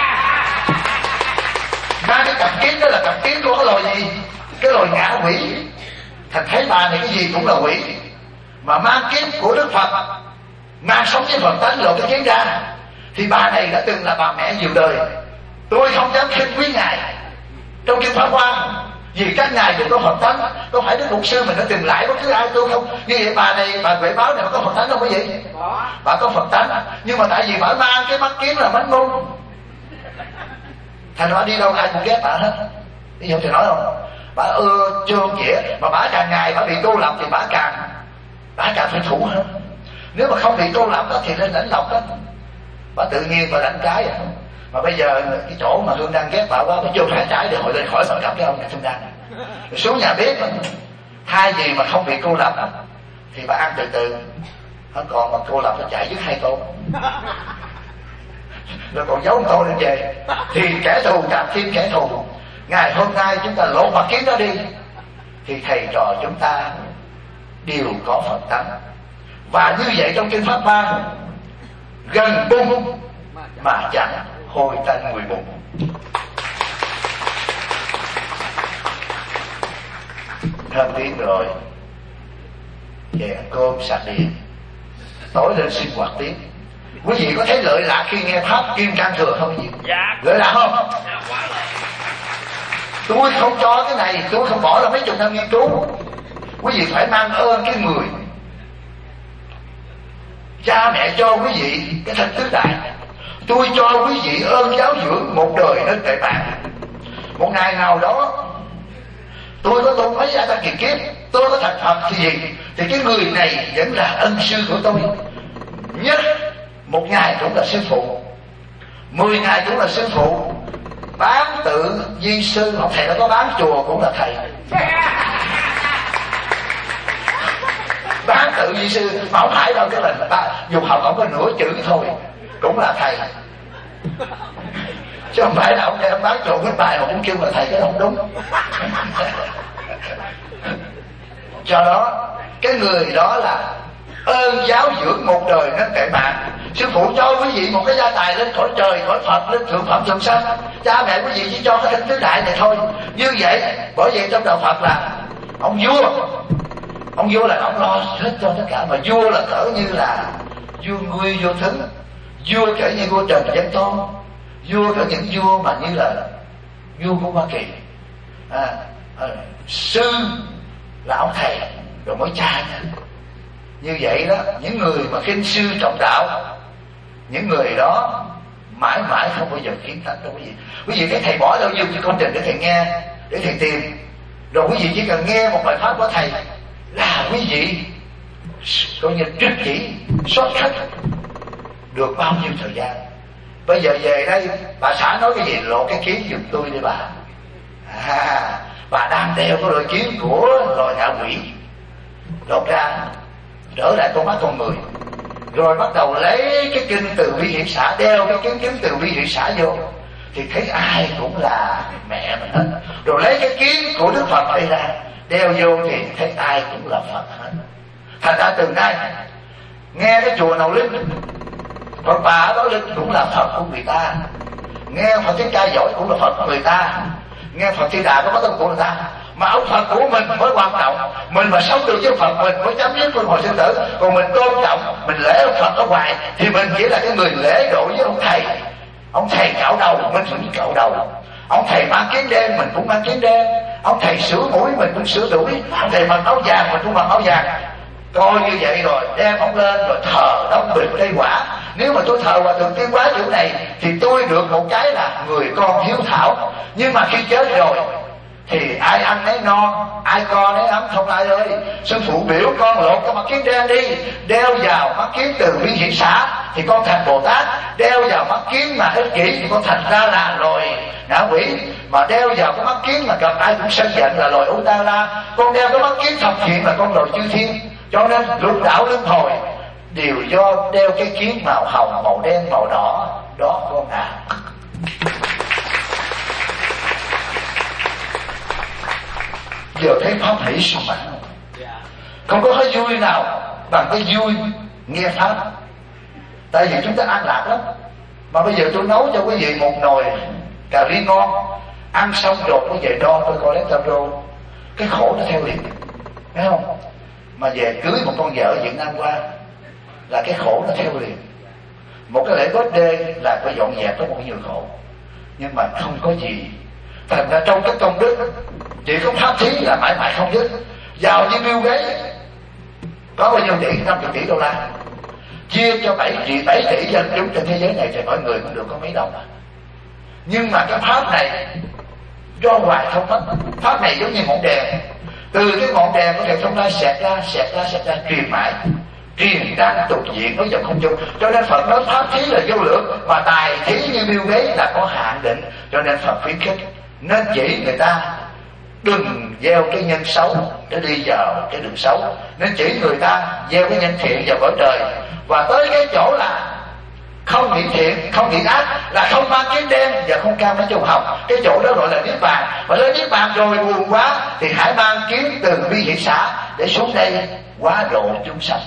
Mang cái cặp kiến đó là cặp kiến của cái loài gì? Cái loài ngã quỷ. Thành thấy bà này cái gì cũng là quỷ. Mà mang kiến của Đức Phật, mang sống với Phật tánh lộ cái kiến ra, thì bà này đã từng là bà mẹ nhiều đời. Tôi không dám khinh quý ngài trong kinh Pháp Hoa, vì các ngài đều có Phật tánh. Có phải Đức Mục Sư mình đã từng lại bất cứ ai tôi không? Như vậy bà này, bà Huệ Báo này có Phật tánh không quý vị? Bà có Phật tánh, nhưng mà tại vì bà mang cái mắt kiến là bánh ngu, thành ra đi đâu ai cũng ghét bà hết. Bây giờ thì nói không? Bà ưa trương dễ, mà bà càng ngày bà bị cô lập thì bà càng bà càng phải thủ hơn. Nếu mà không bị cô lập đó thì lên lãnh lọc đó, bà tự nhiên bà đánh trái. Mà bây giờ cái chỗ mà Hương đang ghét bà quá, bà vô hai trái để hồi lên khỏi bà gặp cái ông này Hương đang xuống nhà bếp. Thay vì mà không bị cô lập thì bà ăn từ từ, còn mà cô lập nó chạy dứt hai tô rồi còn giấu tô lên về, thì kẻ thù càng thêm kẻ thù. Ngày hôm nay chúng ta lộ mặt kiến đó đi thì thầy trò chúng ta đều có Phật tánh. Và như vậy trong kinh Pháp Hoa, gần bung mà chẳng hôi tanh mùi bụng. Thơm tiếng rồi, về ăn cơm sạch điện, tối lên sinh hoạt tiếng. Quý vị có thấy lợi lạc khi nghe Pháp Kim Cang Thừa không gì? Dạ. Lợi lạc không? Dạ, quá lợi. Tôi không cho cái này, tôi không bỏ ra mấy chục năm nghiên cứu. Quý vị phải mang ơn cái người cha mẹ cho quý vị cái thanh tứ đại. Tôi cho quý vị ơn giáo dưỡng một đời nên tệ bạn. Một ngày nào đó tôi có tôn mấy gia tăng kiệt kiếp, tôi có thành Phật thì gì, thì cái người này vẫn là ân sư của tôi. Nhất một ngày cũng là sư phụ, mười ngày cũng là sư phụ. Bán tự di sư, học thầy đã có bán chùa cũng là thầy. Bán vi sư mà không phải đâu, cái là ta dùng học không có nửa chữ thôi cũng là thầy, chứ không phải là ông đây ông bán trộn cái bài mà cũng kêu là thầy, cái đó không đúng. Do đó cái người đó là ơn giáo dưỡng một đời nên kệ mạng. Sư phụ cho quý vị một cái gia tài lên cõi trời, cõi Phật, lên thượng phẩm thượng sanh. Cha mẹ quý vị chỉ cho cái thính tứ đại này thôi. Như vậy, bởi vậy trong đạo Phật là ông vua, ông vua là ông lo hết cho tất cả. Mà vua là cỡ như là vua Nguy, vua Thứ, vua cỡ như vua Trần Văn Tôn, vua cỡ những vua mà như là vua của Hoa Kỳ. À, à, sư là ông thầy, rồi mới cha nha. Như vậy đó, những người mà khinh sư trọng đạo, những người đó mãi mãi không bao giờ kiến tánh đâu quý vị. Quý vị thấy thầy bỏ đâu nhiêu cái công trình để thầy nghe, để thầy tìm, rồi quý vị chỉ cần nghe một bài pháp của thầy là quý vị coi như trích chỉ shortcut được bao nhiêu thời gian. Bây giờ về đây bà xã nói cái gì lộ cái kiến giùm tôi đi bà. À, bà đang đeo cái loại kiến của loài ngạ quỷ, lột ra đỡ lại con mắt con người, rồi bắt đầu lấy cái kinh Từ Bi Hiển Xả, đeo cái kiến kiến Từ Bi Hiển Xả vô thì thấy ai cũng là mẹ mình hết. Rồi lấy cái kiến của Đức Phật đây ra đeo vô thì thấy ai cũng là Phật hết. Thành ra từ nay nghe cái chùa nào linh, Phật bà đó linh cũng là Phật của người ta, nghe Phật tiếng ca giỏi cũng là Phật của người ta, nghe Phật Thi Đà có bắt tâm của người ta. Mà ông Phật của mình mới quan trọng. Mình mà sống được với Phật mình mới chấm dứt luân hồi sinh tử. Còn mình tôn trọng, mình lễ ông Phật ở ngoài thì mình chỉ là cái người lễ độ với ông thầy. Ông thầy cạo đầu, mình cũng cạo đầu. Ông thầy mang kiến đen, mình cũng mang kiến đen. Ông thầy sửa mũi, mình cũng sửa mũi. Ông thầy mặc áo vàng, mình cũng mặc áo vàng. Coi như vậy rồi đem ông lên rồi thờ đóng bình cây quả. Nếu mà tôi thờ Hòa Thượng Tiên Quá chỗ này thì tôi được một cái là người con hiếu thảo. Nhưng mà khi chết rồi thì ai ăn nấy no, ai co nấy ấm. Không ai ơi, sư phụ biểu con lột cái mặt kiến đen đi, đeo vào mắt kiến Từ Bi Hiển Xả thì con thành Bồ Tát. Đeo vào mắt kiến mà ích kỷ thì con thành ra là loài ngạ quỷ. Mà đeo vào cái mắt kiến mà gặp ai cũng sân giận là loài Ô Ta La. Con đeo cái mắt kiến thập thiện là con loài chư thiên. Cho nên lục đạo luân hồi đều do đeo cái kiến màu hồng, màu đen, màu đỏ đó con à. Giờ thấy pháp hỷ sung mãn, không có cái vui nào bằng cái vui nghe pháp. Tại vì chúng ta ăn lạc lắm. Mà bây giờ tôi nấu cho quý vị một nồi cà ri ngon, ăn xong rồi quý vị đo tôi cholesterol, cái khổ nó theo liền, thấy không? Mà về cưới một con vợ Việt Nam qua là cái khổ nó theo liền. Một cái lễ birthday là phải dọn dẹp có một nhiều khổ, nhưng mà không có gì. Thành ra trong cái công đức chỉ có pháp thí là mãi mãi không dứt. Giàu như Bill Gates có bao nhiêu tỷ, năm mươi tỷ đô la, chia cho bảy triệu bảy tỷ dân chúng trên thế giới này thì mọi người cũng được có mấy đồng à. Nhưng mà cái pháp này do hoài không mất. Pháp này giống như ngọn đèn, từ cái ngọn đèn có thể không ra xẹt ra xẹt ra xẹt ra truyền mãi, truyền ra tục diện nói dòng không chung. Cho nên Phật nói pháp thí là vô lượng, mà tài thí như Bill Gates là có hạn định. Cho nên Phật khuyến khích nên chỉ người ta đừng gieo cái nhân xấu để đi vào cái đường xấu, nên chỉ người ta gieo cái nhân thiện vào cõi trời. Và tới cái chỗ là không nghĩ thiện, không nghĩ ác, là không mang kiến đen và không cam nó chung học. Cái chỗ đó gọi là niết bàn. Và lên niết bàn rồi buồn quá thì hãy mang kiến Từ Bi Hiển Xả để xuống đây hóa độ chúng sanh.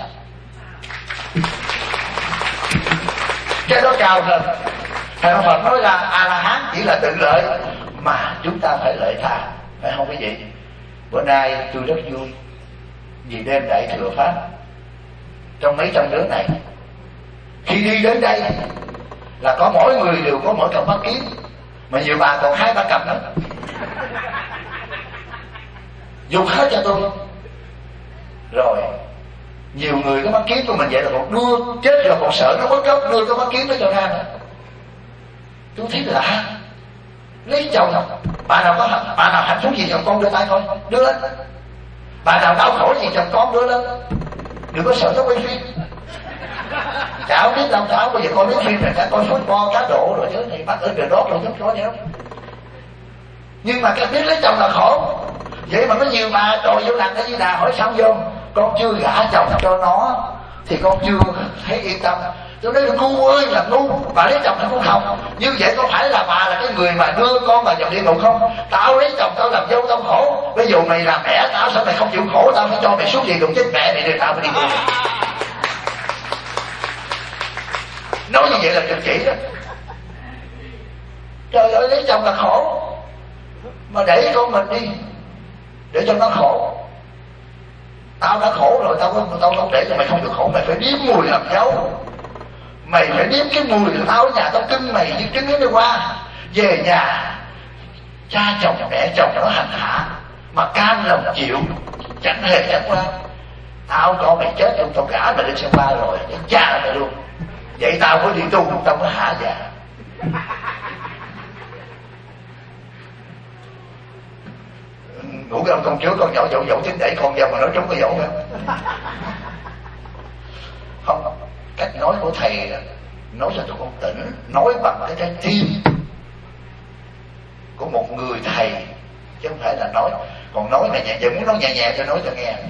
Cái đó cao hơn. Thầy Phật nói là A La Hán chỉ là tự lợi, mà chúng ta phải lợi tha, phải không quý vị? Bữa nay tôi rất vui vì đêm đại thừa pháp trong mấy trăm đứa này, khi đi đến đây là có mỗi người đều có mỗi cặp mắt kiến, mà nhiều bà còn hai ba cặp nữa, dùng hết cho tôi. Rồi nhiều người cái mắt kiến của mình vậy là còn đưa chết rồi còn sợ nó mất gốc, đưa cái mắt kiến nó cho ra nữa. Tôi thấy lạ, lấy chồng bà nào có bà nào hạnh phúc gì chồng con đưa tay thôi, đưa lên. Bà nào đau khổ gì chồng con đưa lên, đừng có sợ nó quay phim. Cháu biết đâu, cháu bây giờ coi mấy phim này đã coi football cá độ rồi chứ, thì bắt ở trời đốt rồi giống chó vậy không. Nhưng mà cái biết lấy chồng là khổ. Vậy mà có nhiều bà trồi vô làng cái Di Đà hỏi xong vô con chưa gả chồng cho nó thì con chưa thấy yên tâm. Tôi nói ngu ơi là ngu, bà lấy chồng cũng không. Như vậy có phải là bà là cái người mà đưa con vào dòng địa ngục không? Tao lấy chồng tao làm dâu tao khổ, bây giờ mày làm mẹ tao sao mày không chịu khổ, tao phải cho mày xuống địa ngục chết mẹ mày, để tao phải đi ngục. Nói như vậy là trực chỉ đó. Trời ơi, lấy chồng là khổ mà để con mình đi để cho nó khổ. Tao đã khổ rồi, tao không, tao không để cho mày không được khổ. Mày phải nếm mùi làm dâu, mày phải nếm cái mùi của tao ở nhà. Tao cưng mày như trứng đi qua, về nhà cha chồng mẹ chồng nó hành hạ mà cam lòng chịu, chẳng hề chẳng qua. Tao con mày chết luôn, tao gả mày lên xe ba rồi, để cha mày luôn. Vậy tao mới đi tu, tao mới hạ già. Ngủ cái ông con trước con nhỏ dỗ dỗ chính đẩy con vào mà nói trúng cái dỗ nữa. Không, cách nói của thầy nói cho tụi con tỉnh, nói bằng cái trái tim của một người thầy, chứ không phải là nói. Còn nói là nhẹ, giờ muốn nói nhẹ nhẹ cho nói cho nghe.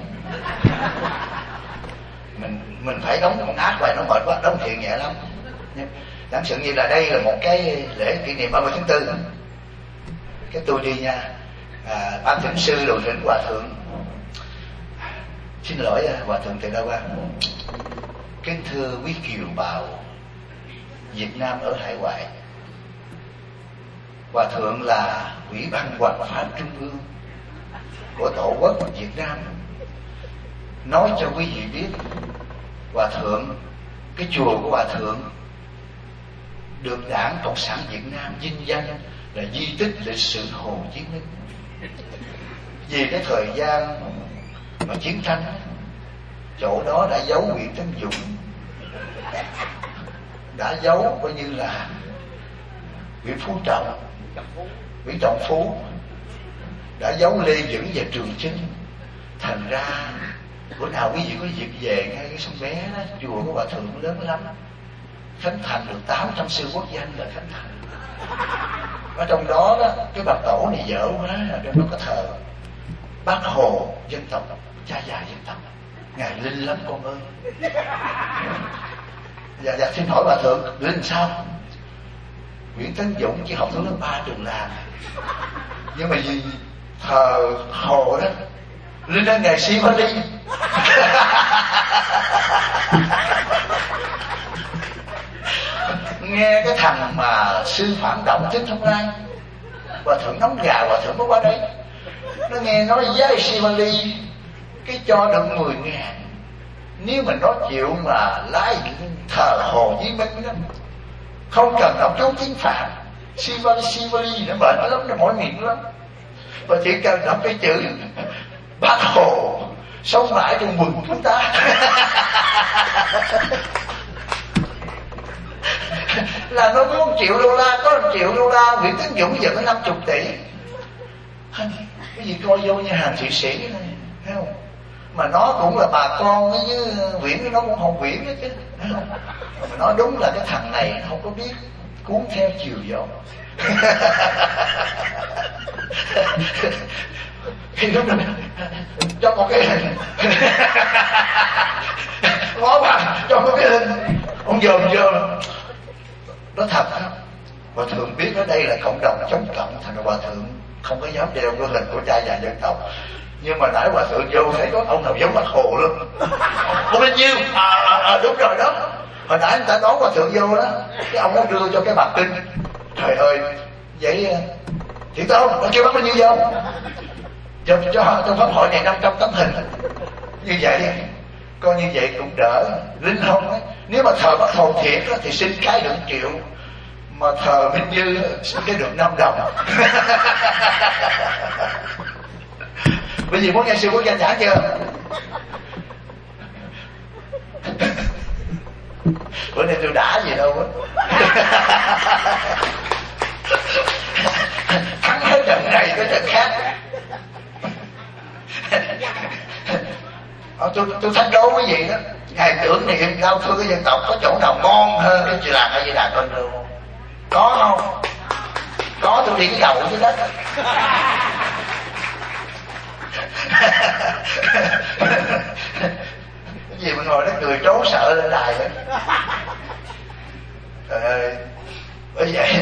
Mình mình phải đóng con ác hoài nó mệt quá, đóng thiện nhẹ lắm. Đáng sự như là đây là một cái lễ kỷ niệm ba mươi tháng tư, cái tôi đi nha. À, ban thỉnh sư đồ thỉnh hòa thượng, xin lỗi hòa thượng từ đâu ra. Kính thưa quý kiều bào Việt Nam ở hải ngoại, hòa thượng là Ủy ban Hoằng pháp Trung ương của Tổ quốc Việt Nam. Nói cho quý vị biết, hòa thượng, cái chùa của hòa thượng được Đảng Cộng sản Việt Nam vinh danh là di tích lịch sử Hồ Chí Minh. Vì cái thời gian mà chiến tranh, chỗ đó đã giấu Nguyễn Tấn Dũng, đã giấu coi như là Nguyễn Phú Trọng, Nguyễn Trọng Phú, đã giấu Lê Duẩn và Trường Chinh. Thành ra bữa nào quý vị có dịp về ngay cái sông Bé đó, chùa của hòa thượng lớn lắm, khánh thành được tám trăm sư quốc danh là khánh thành. Ở trong đó đó, cái bà tổ này dở quá, ở trong đó có thờ Bác Hồ dân tộc, cha già dân tộc, ngài linh lắm con ơi. Dạ, dạ xin hỏi bà thượng, linh sao? Nguyễn Tấn Dũng chỉ học thứ lớp ba trường làng, nhưng mà vì thờ Hồ đó, linh lên ngày si mới đi. Nghe cái thằng mà sư phản động Thích Thông Lai, hòa thượng nóng gà, hòa thượng mới qua đây, nó nghe nói giá si mà đi cái cho được mười ngàn. Nếu mà nó chịu mà lái thờ Hồ Chí Minh đó, không cần đọc dấu tiếng Phạn, Sivali Sivali nó mệt lắm, nó mỏi miệng lắm, và chỉ cần đọc cái chữ Bác Hồ sống mãi trong mừng chúng ta. Là nó có một triệu đô la, có một triệu đô la, Nguyễn Tấn Dũng giờ có năm chục tỷ. Cái gì coi vô như hàng Thụy Sĩ này, thấy không? Mà nó cũng là bà con với Nguyễn, nó cũng không Nguyễn đó chứ, thấy không? Mà nói đúng là cái thằng này nó không có biết cuốn theo chiều gió. Khi lúc này cho một cái hình, ngó bà cho một cái hình, ông dòm dòm. Nó thật đó, hòa thượng biết ở đây là cộng đồng chống cộng, thành ra hòa thượng không có dám đeo cái hình của cha già dân tộc. Nhưng mà nãy hòa thượng vô thấy có ông nào giống Bác Hồ luôn. Có bao nhiêu? À, à, à đúng rồi đó. Hồi nãy người ta đón hòa thượng vô đó, cái ông nó đưa cho cái bạc kinh. Trời ơi, vậy thì tao nó kêu bác bao nhiêu vô? Cho, cho trong pháp hội này năm trăm tấm hình. Như vậy coi như vậy cũng đỡ linh hồn ấy. Nếu mà thờ Bác Hồ thiệt đó, thì xin cái được triệu, mà thờ Minh Như xin cái được năm đồng. Bây giờ muốn nghe sư quốc danh giả chưa? Bữa nay tôi đã gì đâu á. Thắng hết trận này tới trận khác. Tôi tôi thách đố cái gì đó, ngài tưởng niệm đau thương cái dân tộc có chỗ nào ngon hơn cái chuyện làm hay gì làm con đâu? Có không? Có, tôi đi cái đầu dưới đất. gì mà ngồi nó cười trố sợ lên đài hết. Trời ơi, bởi vậy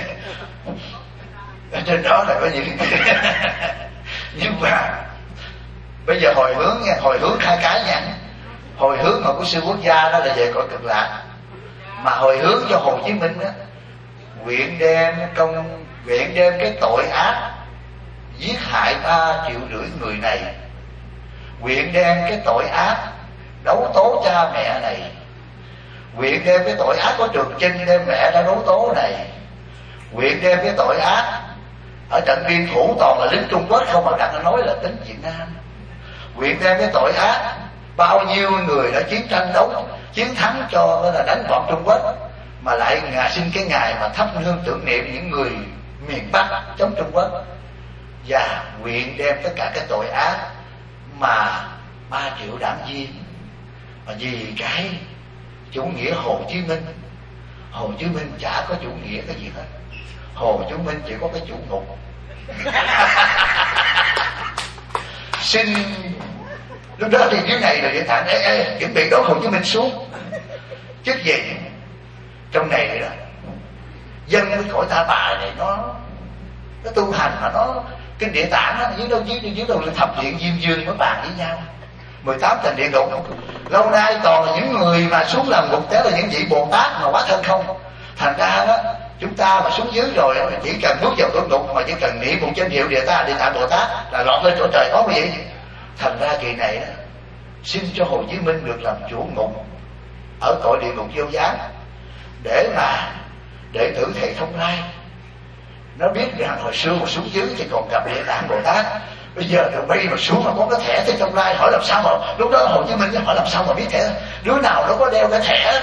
ở trên đó là có những nhưng mà bây giờ hồi hướng nha, hồi hướng hai cái nha. Hồi hướng mà của sư Quốc Gia đó là về cõi Cực Lạc, mà hồi hướng cho Hồ Chí Minh đó, nguyện đem công nguyện đem cái tội ác giết hại ba triệu rưỡi người này, nguyện đem cái tội ác đấu tố cha mẹ này, nguyện đem cái tội ác của Trường Chinh đem mẹ đã đấu tố này, nguyện đem cái tội ác ở trận Biên Phủ toàn là lính Trung Quốc không mà đặng nói là tính Việt Nam, nguyện đem cái tội ác bao nhiêu người đã chiến tranh đấu chiến thắng cho là đánh bọn Trung Quốc, mà lại ngày sinh cái ngày mà thắp hương tưởng niệm những người miền Bắc chống Trung Quốc, và nguyện đem tất cả cái tội ác mà ba triệu đảng viên mà vì cái chủ nghĩa Hồ Chí Minh. Hồ Chí Minh chả có chủ nghĩa cái gì hết, Hồ Chí Minh chỉ có cái chủ ngục. Xin lúc đó thì dưới này là địa tạng ê ê chuẩn bị đón Hồ Chí Minh xuống. Chứ gì trong này đó dân cái cõi Ta Bà này nó nó tu hành mà nó cái địa tạng đó, dưới đâu dưới dưới đâu là thập điện Diêm Dương mới bàn với nhau. Mười tám thành địa ngục lâu nay toàn là những người mà xuống làm ngục tế là những vị Bồ Tát mà quá thân không. Thành ra đó chúng ta mà xuống dưới rồi chỉ cần bước vào cửa ngục mà chỉ cần niệm một danh hiệu Địa Ta Địa Tạng Bồ Tát là lọt lên chỗ trời có cái gì. Thành ra kỳ này đó, xin cho Hồ Chí Minh được làm chủ ngục ở cõi địa ngục vô gián, để mà đệ tử thầy Thông Lai nó biết rằng hồi xưa mà xuống dưới thì còn gặp Địa Tạng Bồ Tát, bây giờ tụi bay mà xuống mà có cái thẻ thầy Thông Lai, hỏi làm sao mà lúc đó Hồ Chí Minh hỏi làm sao mà biết thẻ, đứa nào nó có đeo cái thẻ.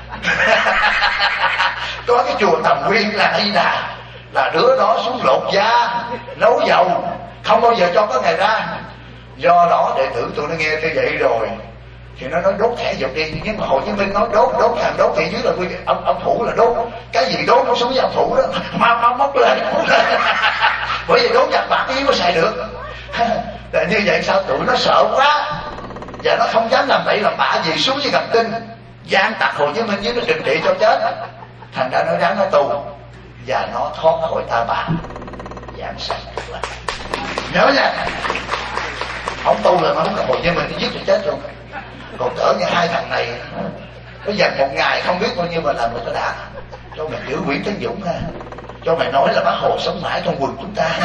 Có cái chùa Tầm Nguyên là đây là là đứa đó xuống lột da nấu dầu không bao giờ cho có ngày ra. Do đó đệ tử tôi nó nghe như vậy rồi thì nó nói đốt thẻ dọc đi, nhưng mà Hồ Chí Minh nói đốt đốt thằng đốt thì dưới là ông ông Thủ là đốt cái gì đốt nó xuống với ông Thủ đó mau mau móc lên, móc lên. Bởi vì đốt chặt bạc yếu có xài được. Là như vậy sao tụi nó sợ quá và nó không dám làm bậy làm bạ gì, xuống với gặp tin gian tặc Hồ Chí Minh với nó trừng trị cho chết. Thành ra nó ráng nó tu và nó thoát khỏi Ta Bà giảng sanh Cực Lạc. Nhớ nha, không tu là nó không gặp Hồ Chí Minh nó giết cho chết luôn. Còn cỡ như hai thằng này nó dành một ngày không biết bao nhiêu mà làm được nó đã. Cho mày giữ Nguyễn Tấn Dũng ha, cho mày nói là Bác Hồ sống mãi trong quần chúng ta.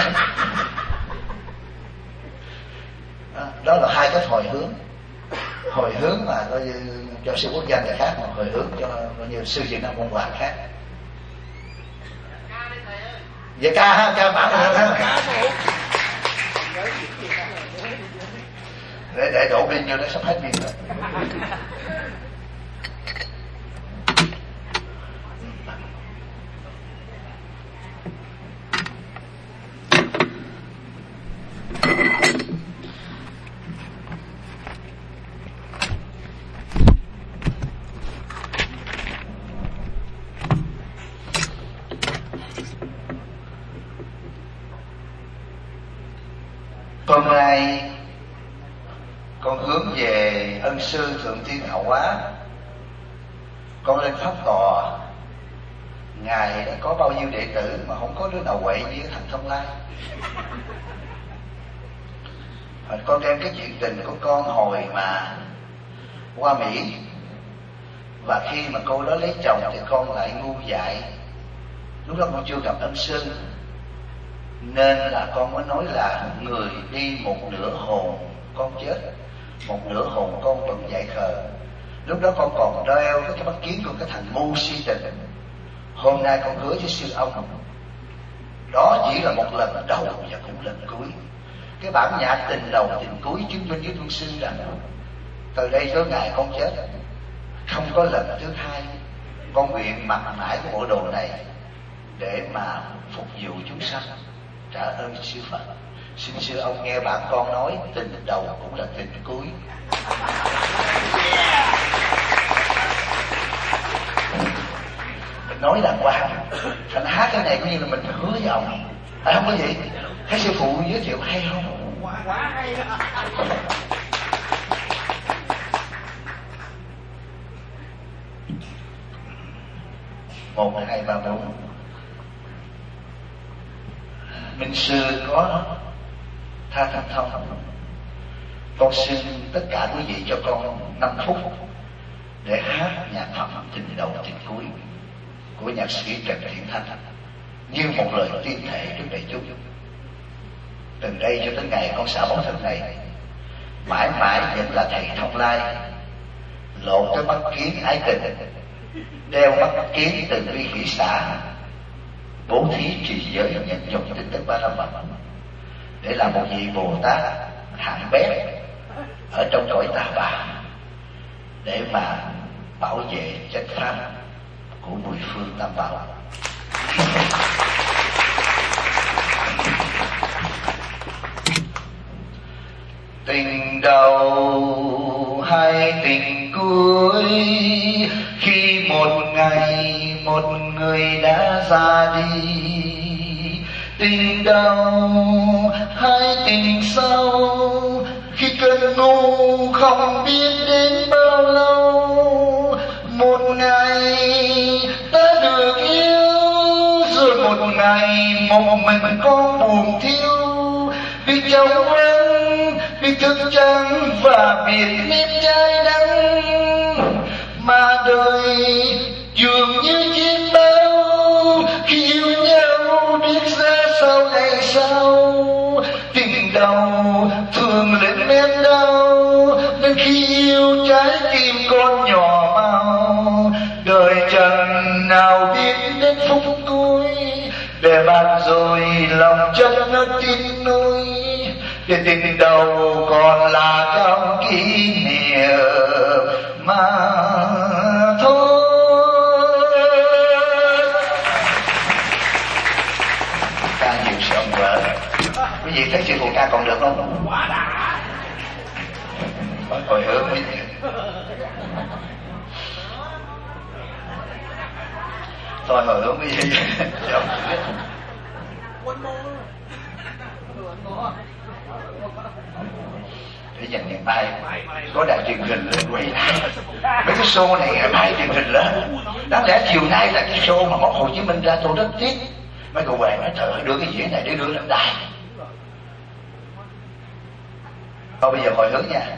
Đó, đó là hai cái hồi hướng. Hồi hướng mà coi như cho sư Quốc Gia này khác, mà hồi hướng cho coi như sư Việt Nam Cộng Hòa khác. Vậy ca ha, ca bản rồi ha. Để để đổ pin vô nó sắp hết pin rồi. Hôm nay con hướng về ân sư Thượng Thiên Hậu Hóa, con lên pháp tòa. Ngài đã có bao nhiêu đệ tử mà không có đứa nào quậy như thằng Thông Lai. Con đem cái chuyện tình của con hồi mà qua Mỹ, và khi mà cô đó lấy chồng thì con lại ngu dại. Lúc đó con chưa gặp ân sư, nên là con mới nói là người đi một nửa hồn con chết, một nửa hồn con vẫn dại khờ. Lúc đó con còn đeo cái bắt kiến của cái thằng ngu si tình. Hôm nay con hứa với sư ông, đó chỉ là một lần đầu và cũng lần cuối. Cái bản nhạc tình đầu tình cuối chứng minh với tôn sư rằng từ đây tới ngày con chết không có lần thứ hai. Con nguyện mặc mãi cái bộ đồ này để mà phục vụ chúng sanh, trả ơn sư Phật. Xin sư ông nghe bạn con nói tình đầu cũng là tình cuối. Mình nói đàng hoàng, thành hát cái này cũng như là mình phải hứa với ông. À, không có gì, thấy sư phụ giới thiệu hay không? Quá hay. Một, hai, ba, bốn. Minh sư có tha thanh thông. Con xin tất cả quý vị cho con năm phút để hát nhạc phẩm tình đầu tình cuối của nhạc sĩ Trần Thiện Thanh như một lời tuyên thệ trước đại chúng. Từ đây cho tới ngày con xả bóng thân này, mãi mãi vẫn là thầy Thông Lai, lộ cái mắt kiến ái tình, đeo mắt kiến từ bi hỷ xã, bố thí trì giới nhận dụng tinh tấn ba la mật, để làm một vị Bồ Tát hạng bét ở trong cõi tà bà, để mà bảo vệ chánh pháp của mười phương tam bảo. Tình đầu hay tình cuối, khi một ngày một người đã ra đi. Tình đầu hay tình sau, khi cơn ngu không biết đến bao lâu. Một ngày ta được yêu, rồi một ngày một mình con buồn thiếu. Vì chồng vắng, vì thức trắng và biệt nếp trái đắng, mà đời dường như chiếc bao. Khi yêu nhau biết ra sau ngày sau, tình đầu thường lên men đau, nên khi yêu trái tim con nhỏ mau. Đời trần nào biết đến phút cuối, để bàn rồi lòng chân nó tin nuôi. Để tình đầu còn là trong kỷ niệm mà thôi. Ca nhiều sợ vợ. Quý vị thấy chị phụ ca còn được không? Quá đã. Có hồi hướng quý vị. Thôi hồi hướng quý vị. Để dành ngày mai có đài truyền hình lên quay lại mấy cái show này, ngày mai truyền hình lên. Đáng lẽ chiều nay là cái show mà Móc Hồ Chí Minh ra tôi rất tiếc. Mấy cậu bạn nói trời ơi, đưa cái diễn này để đưa lên đài. Thôi bây giờ hồi hướng nha.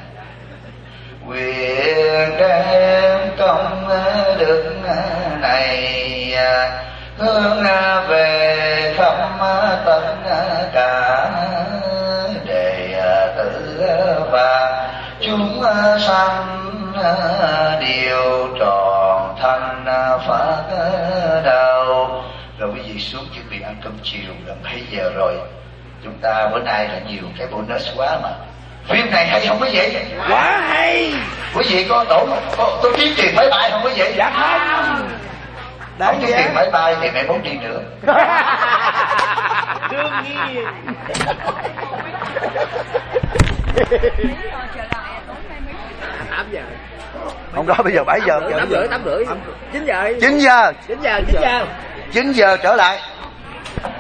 Nguyện đem công đức này hướng về khắp tất cả đệ tử và chúng sanh đều tròn thành Phật đạo. Rồi quý vị xuống chuẩn bị ăn cơm chiều, gần bảy giờ rồi. Chúng ta bữa nay là nhiều cái bonus quá mà. Phim này hay không quý vị? Quá hay. Quý vị có tổ có, tôi kiếm tiền máy bay không quý vị? Dạ không. Không kiếm tiền máy bay thì mẹ muốn đi nữa. Đương nhiên. tám giờ. Hôm đó bây giờ bảy giờ. tám rưỡi, tám rưỡi. chín giờ. chín giờ. chín giờ, chín giờ. chín giờ trở lại.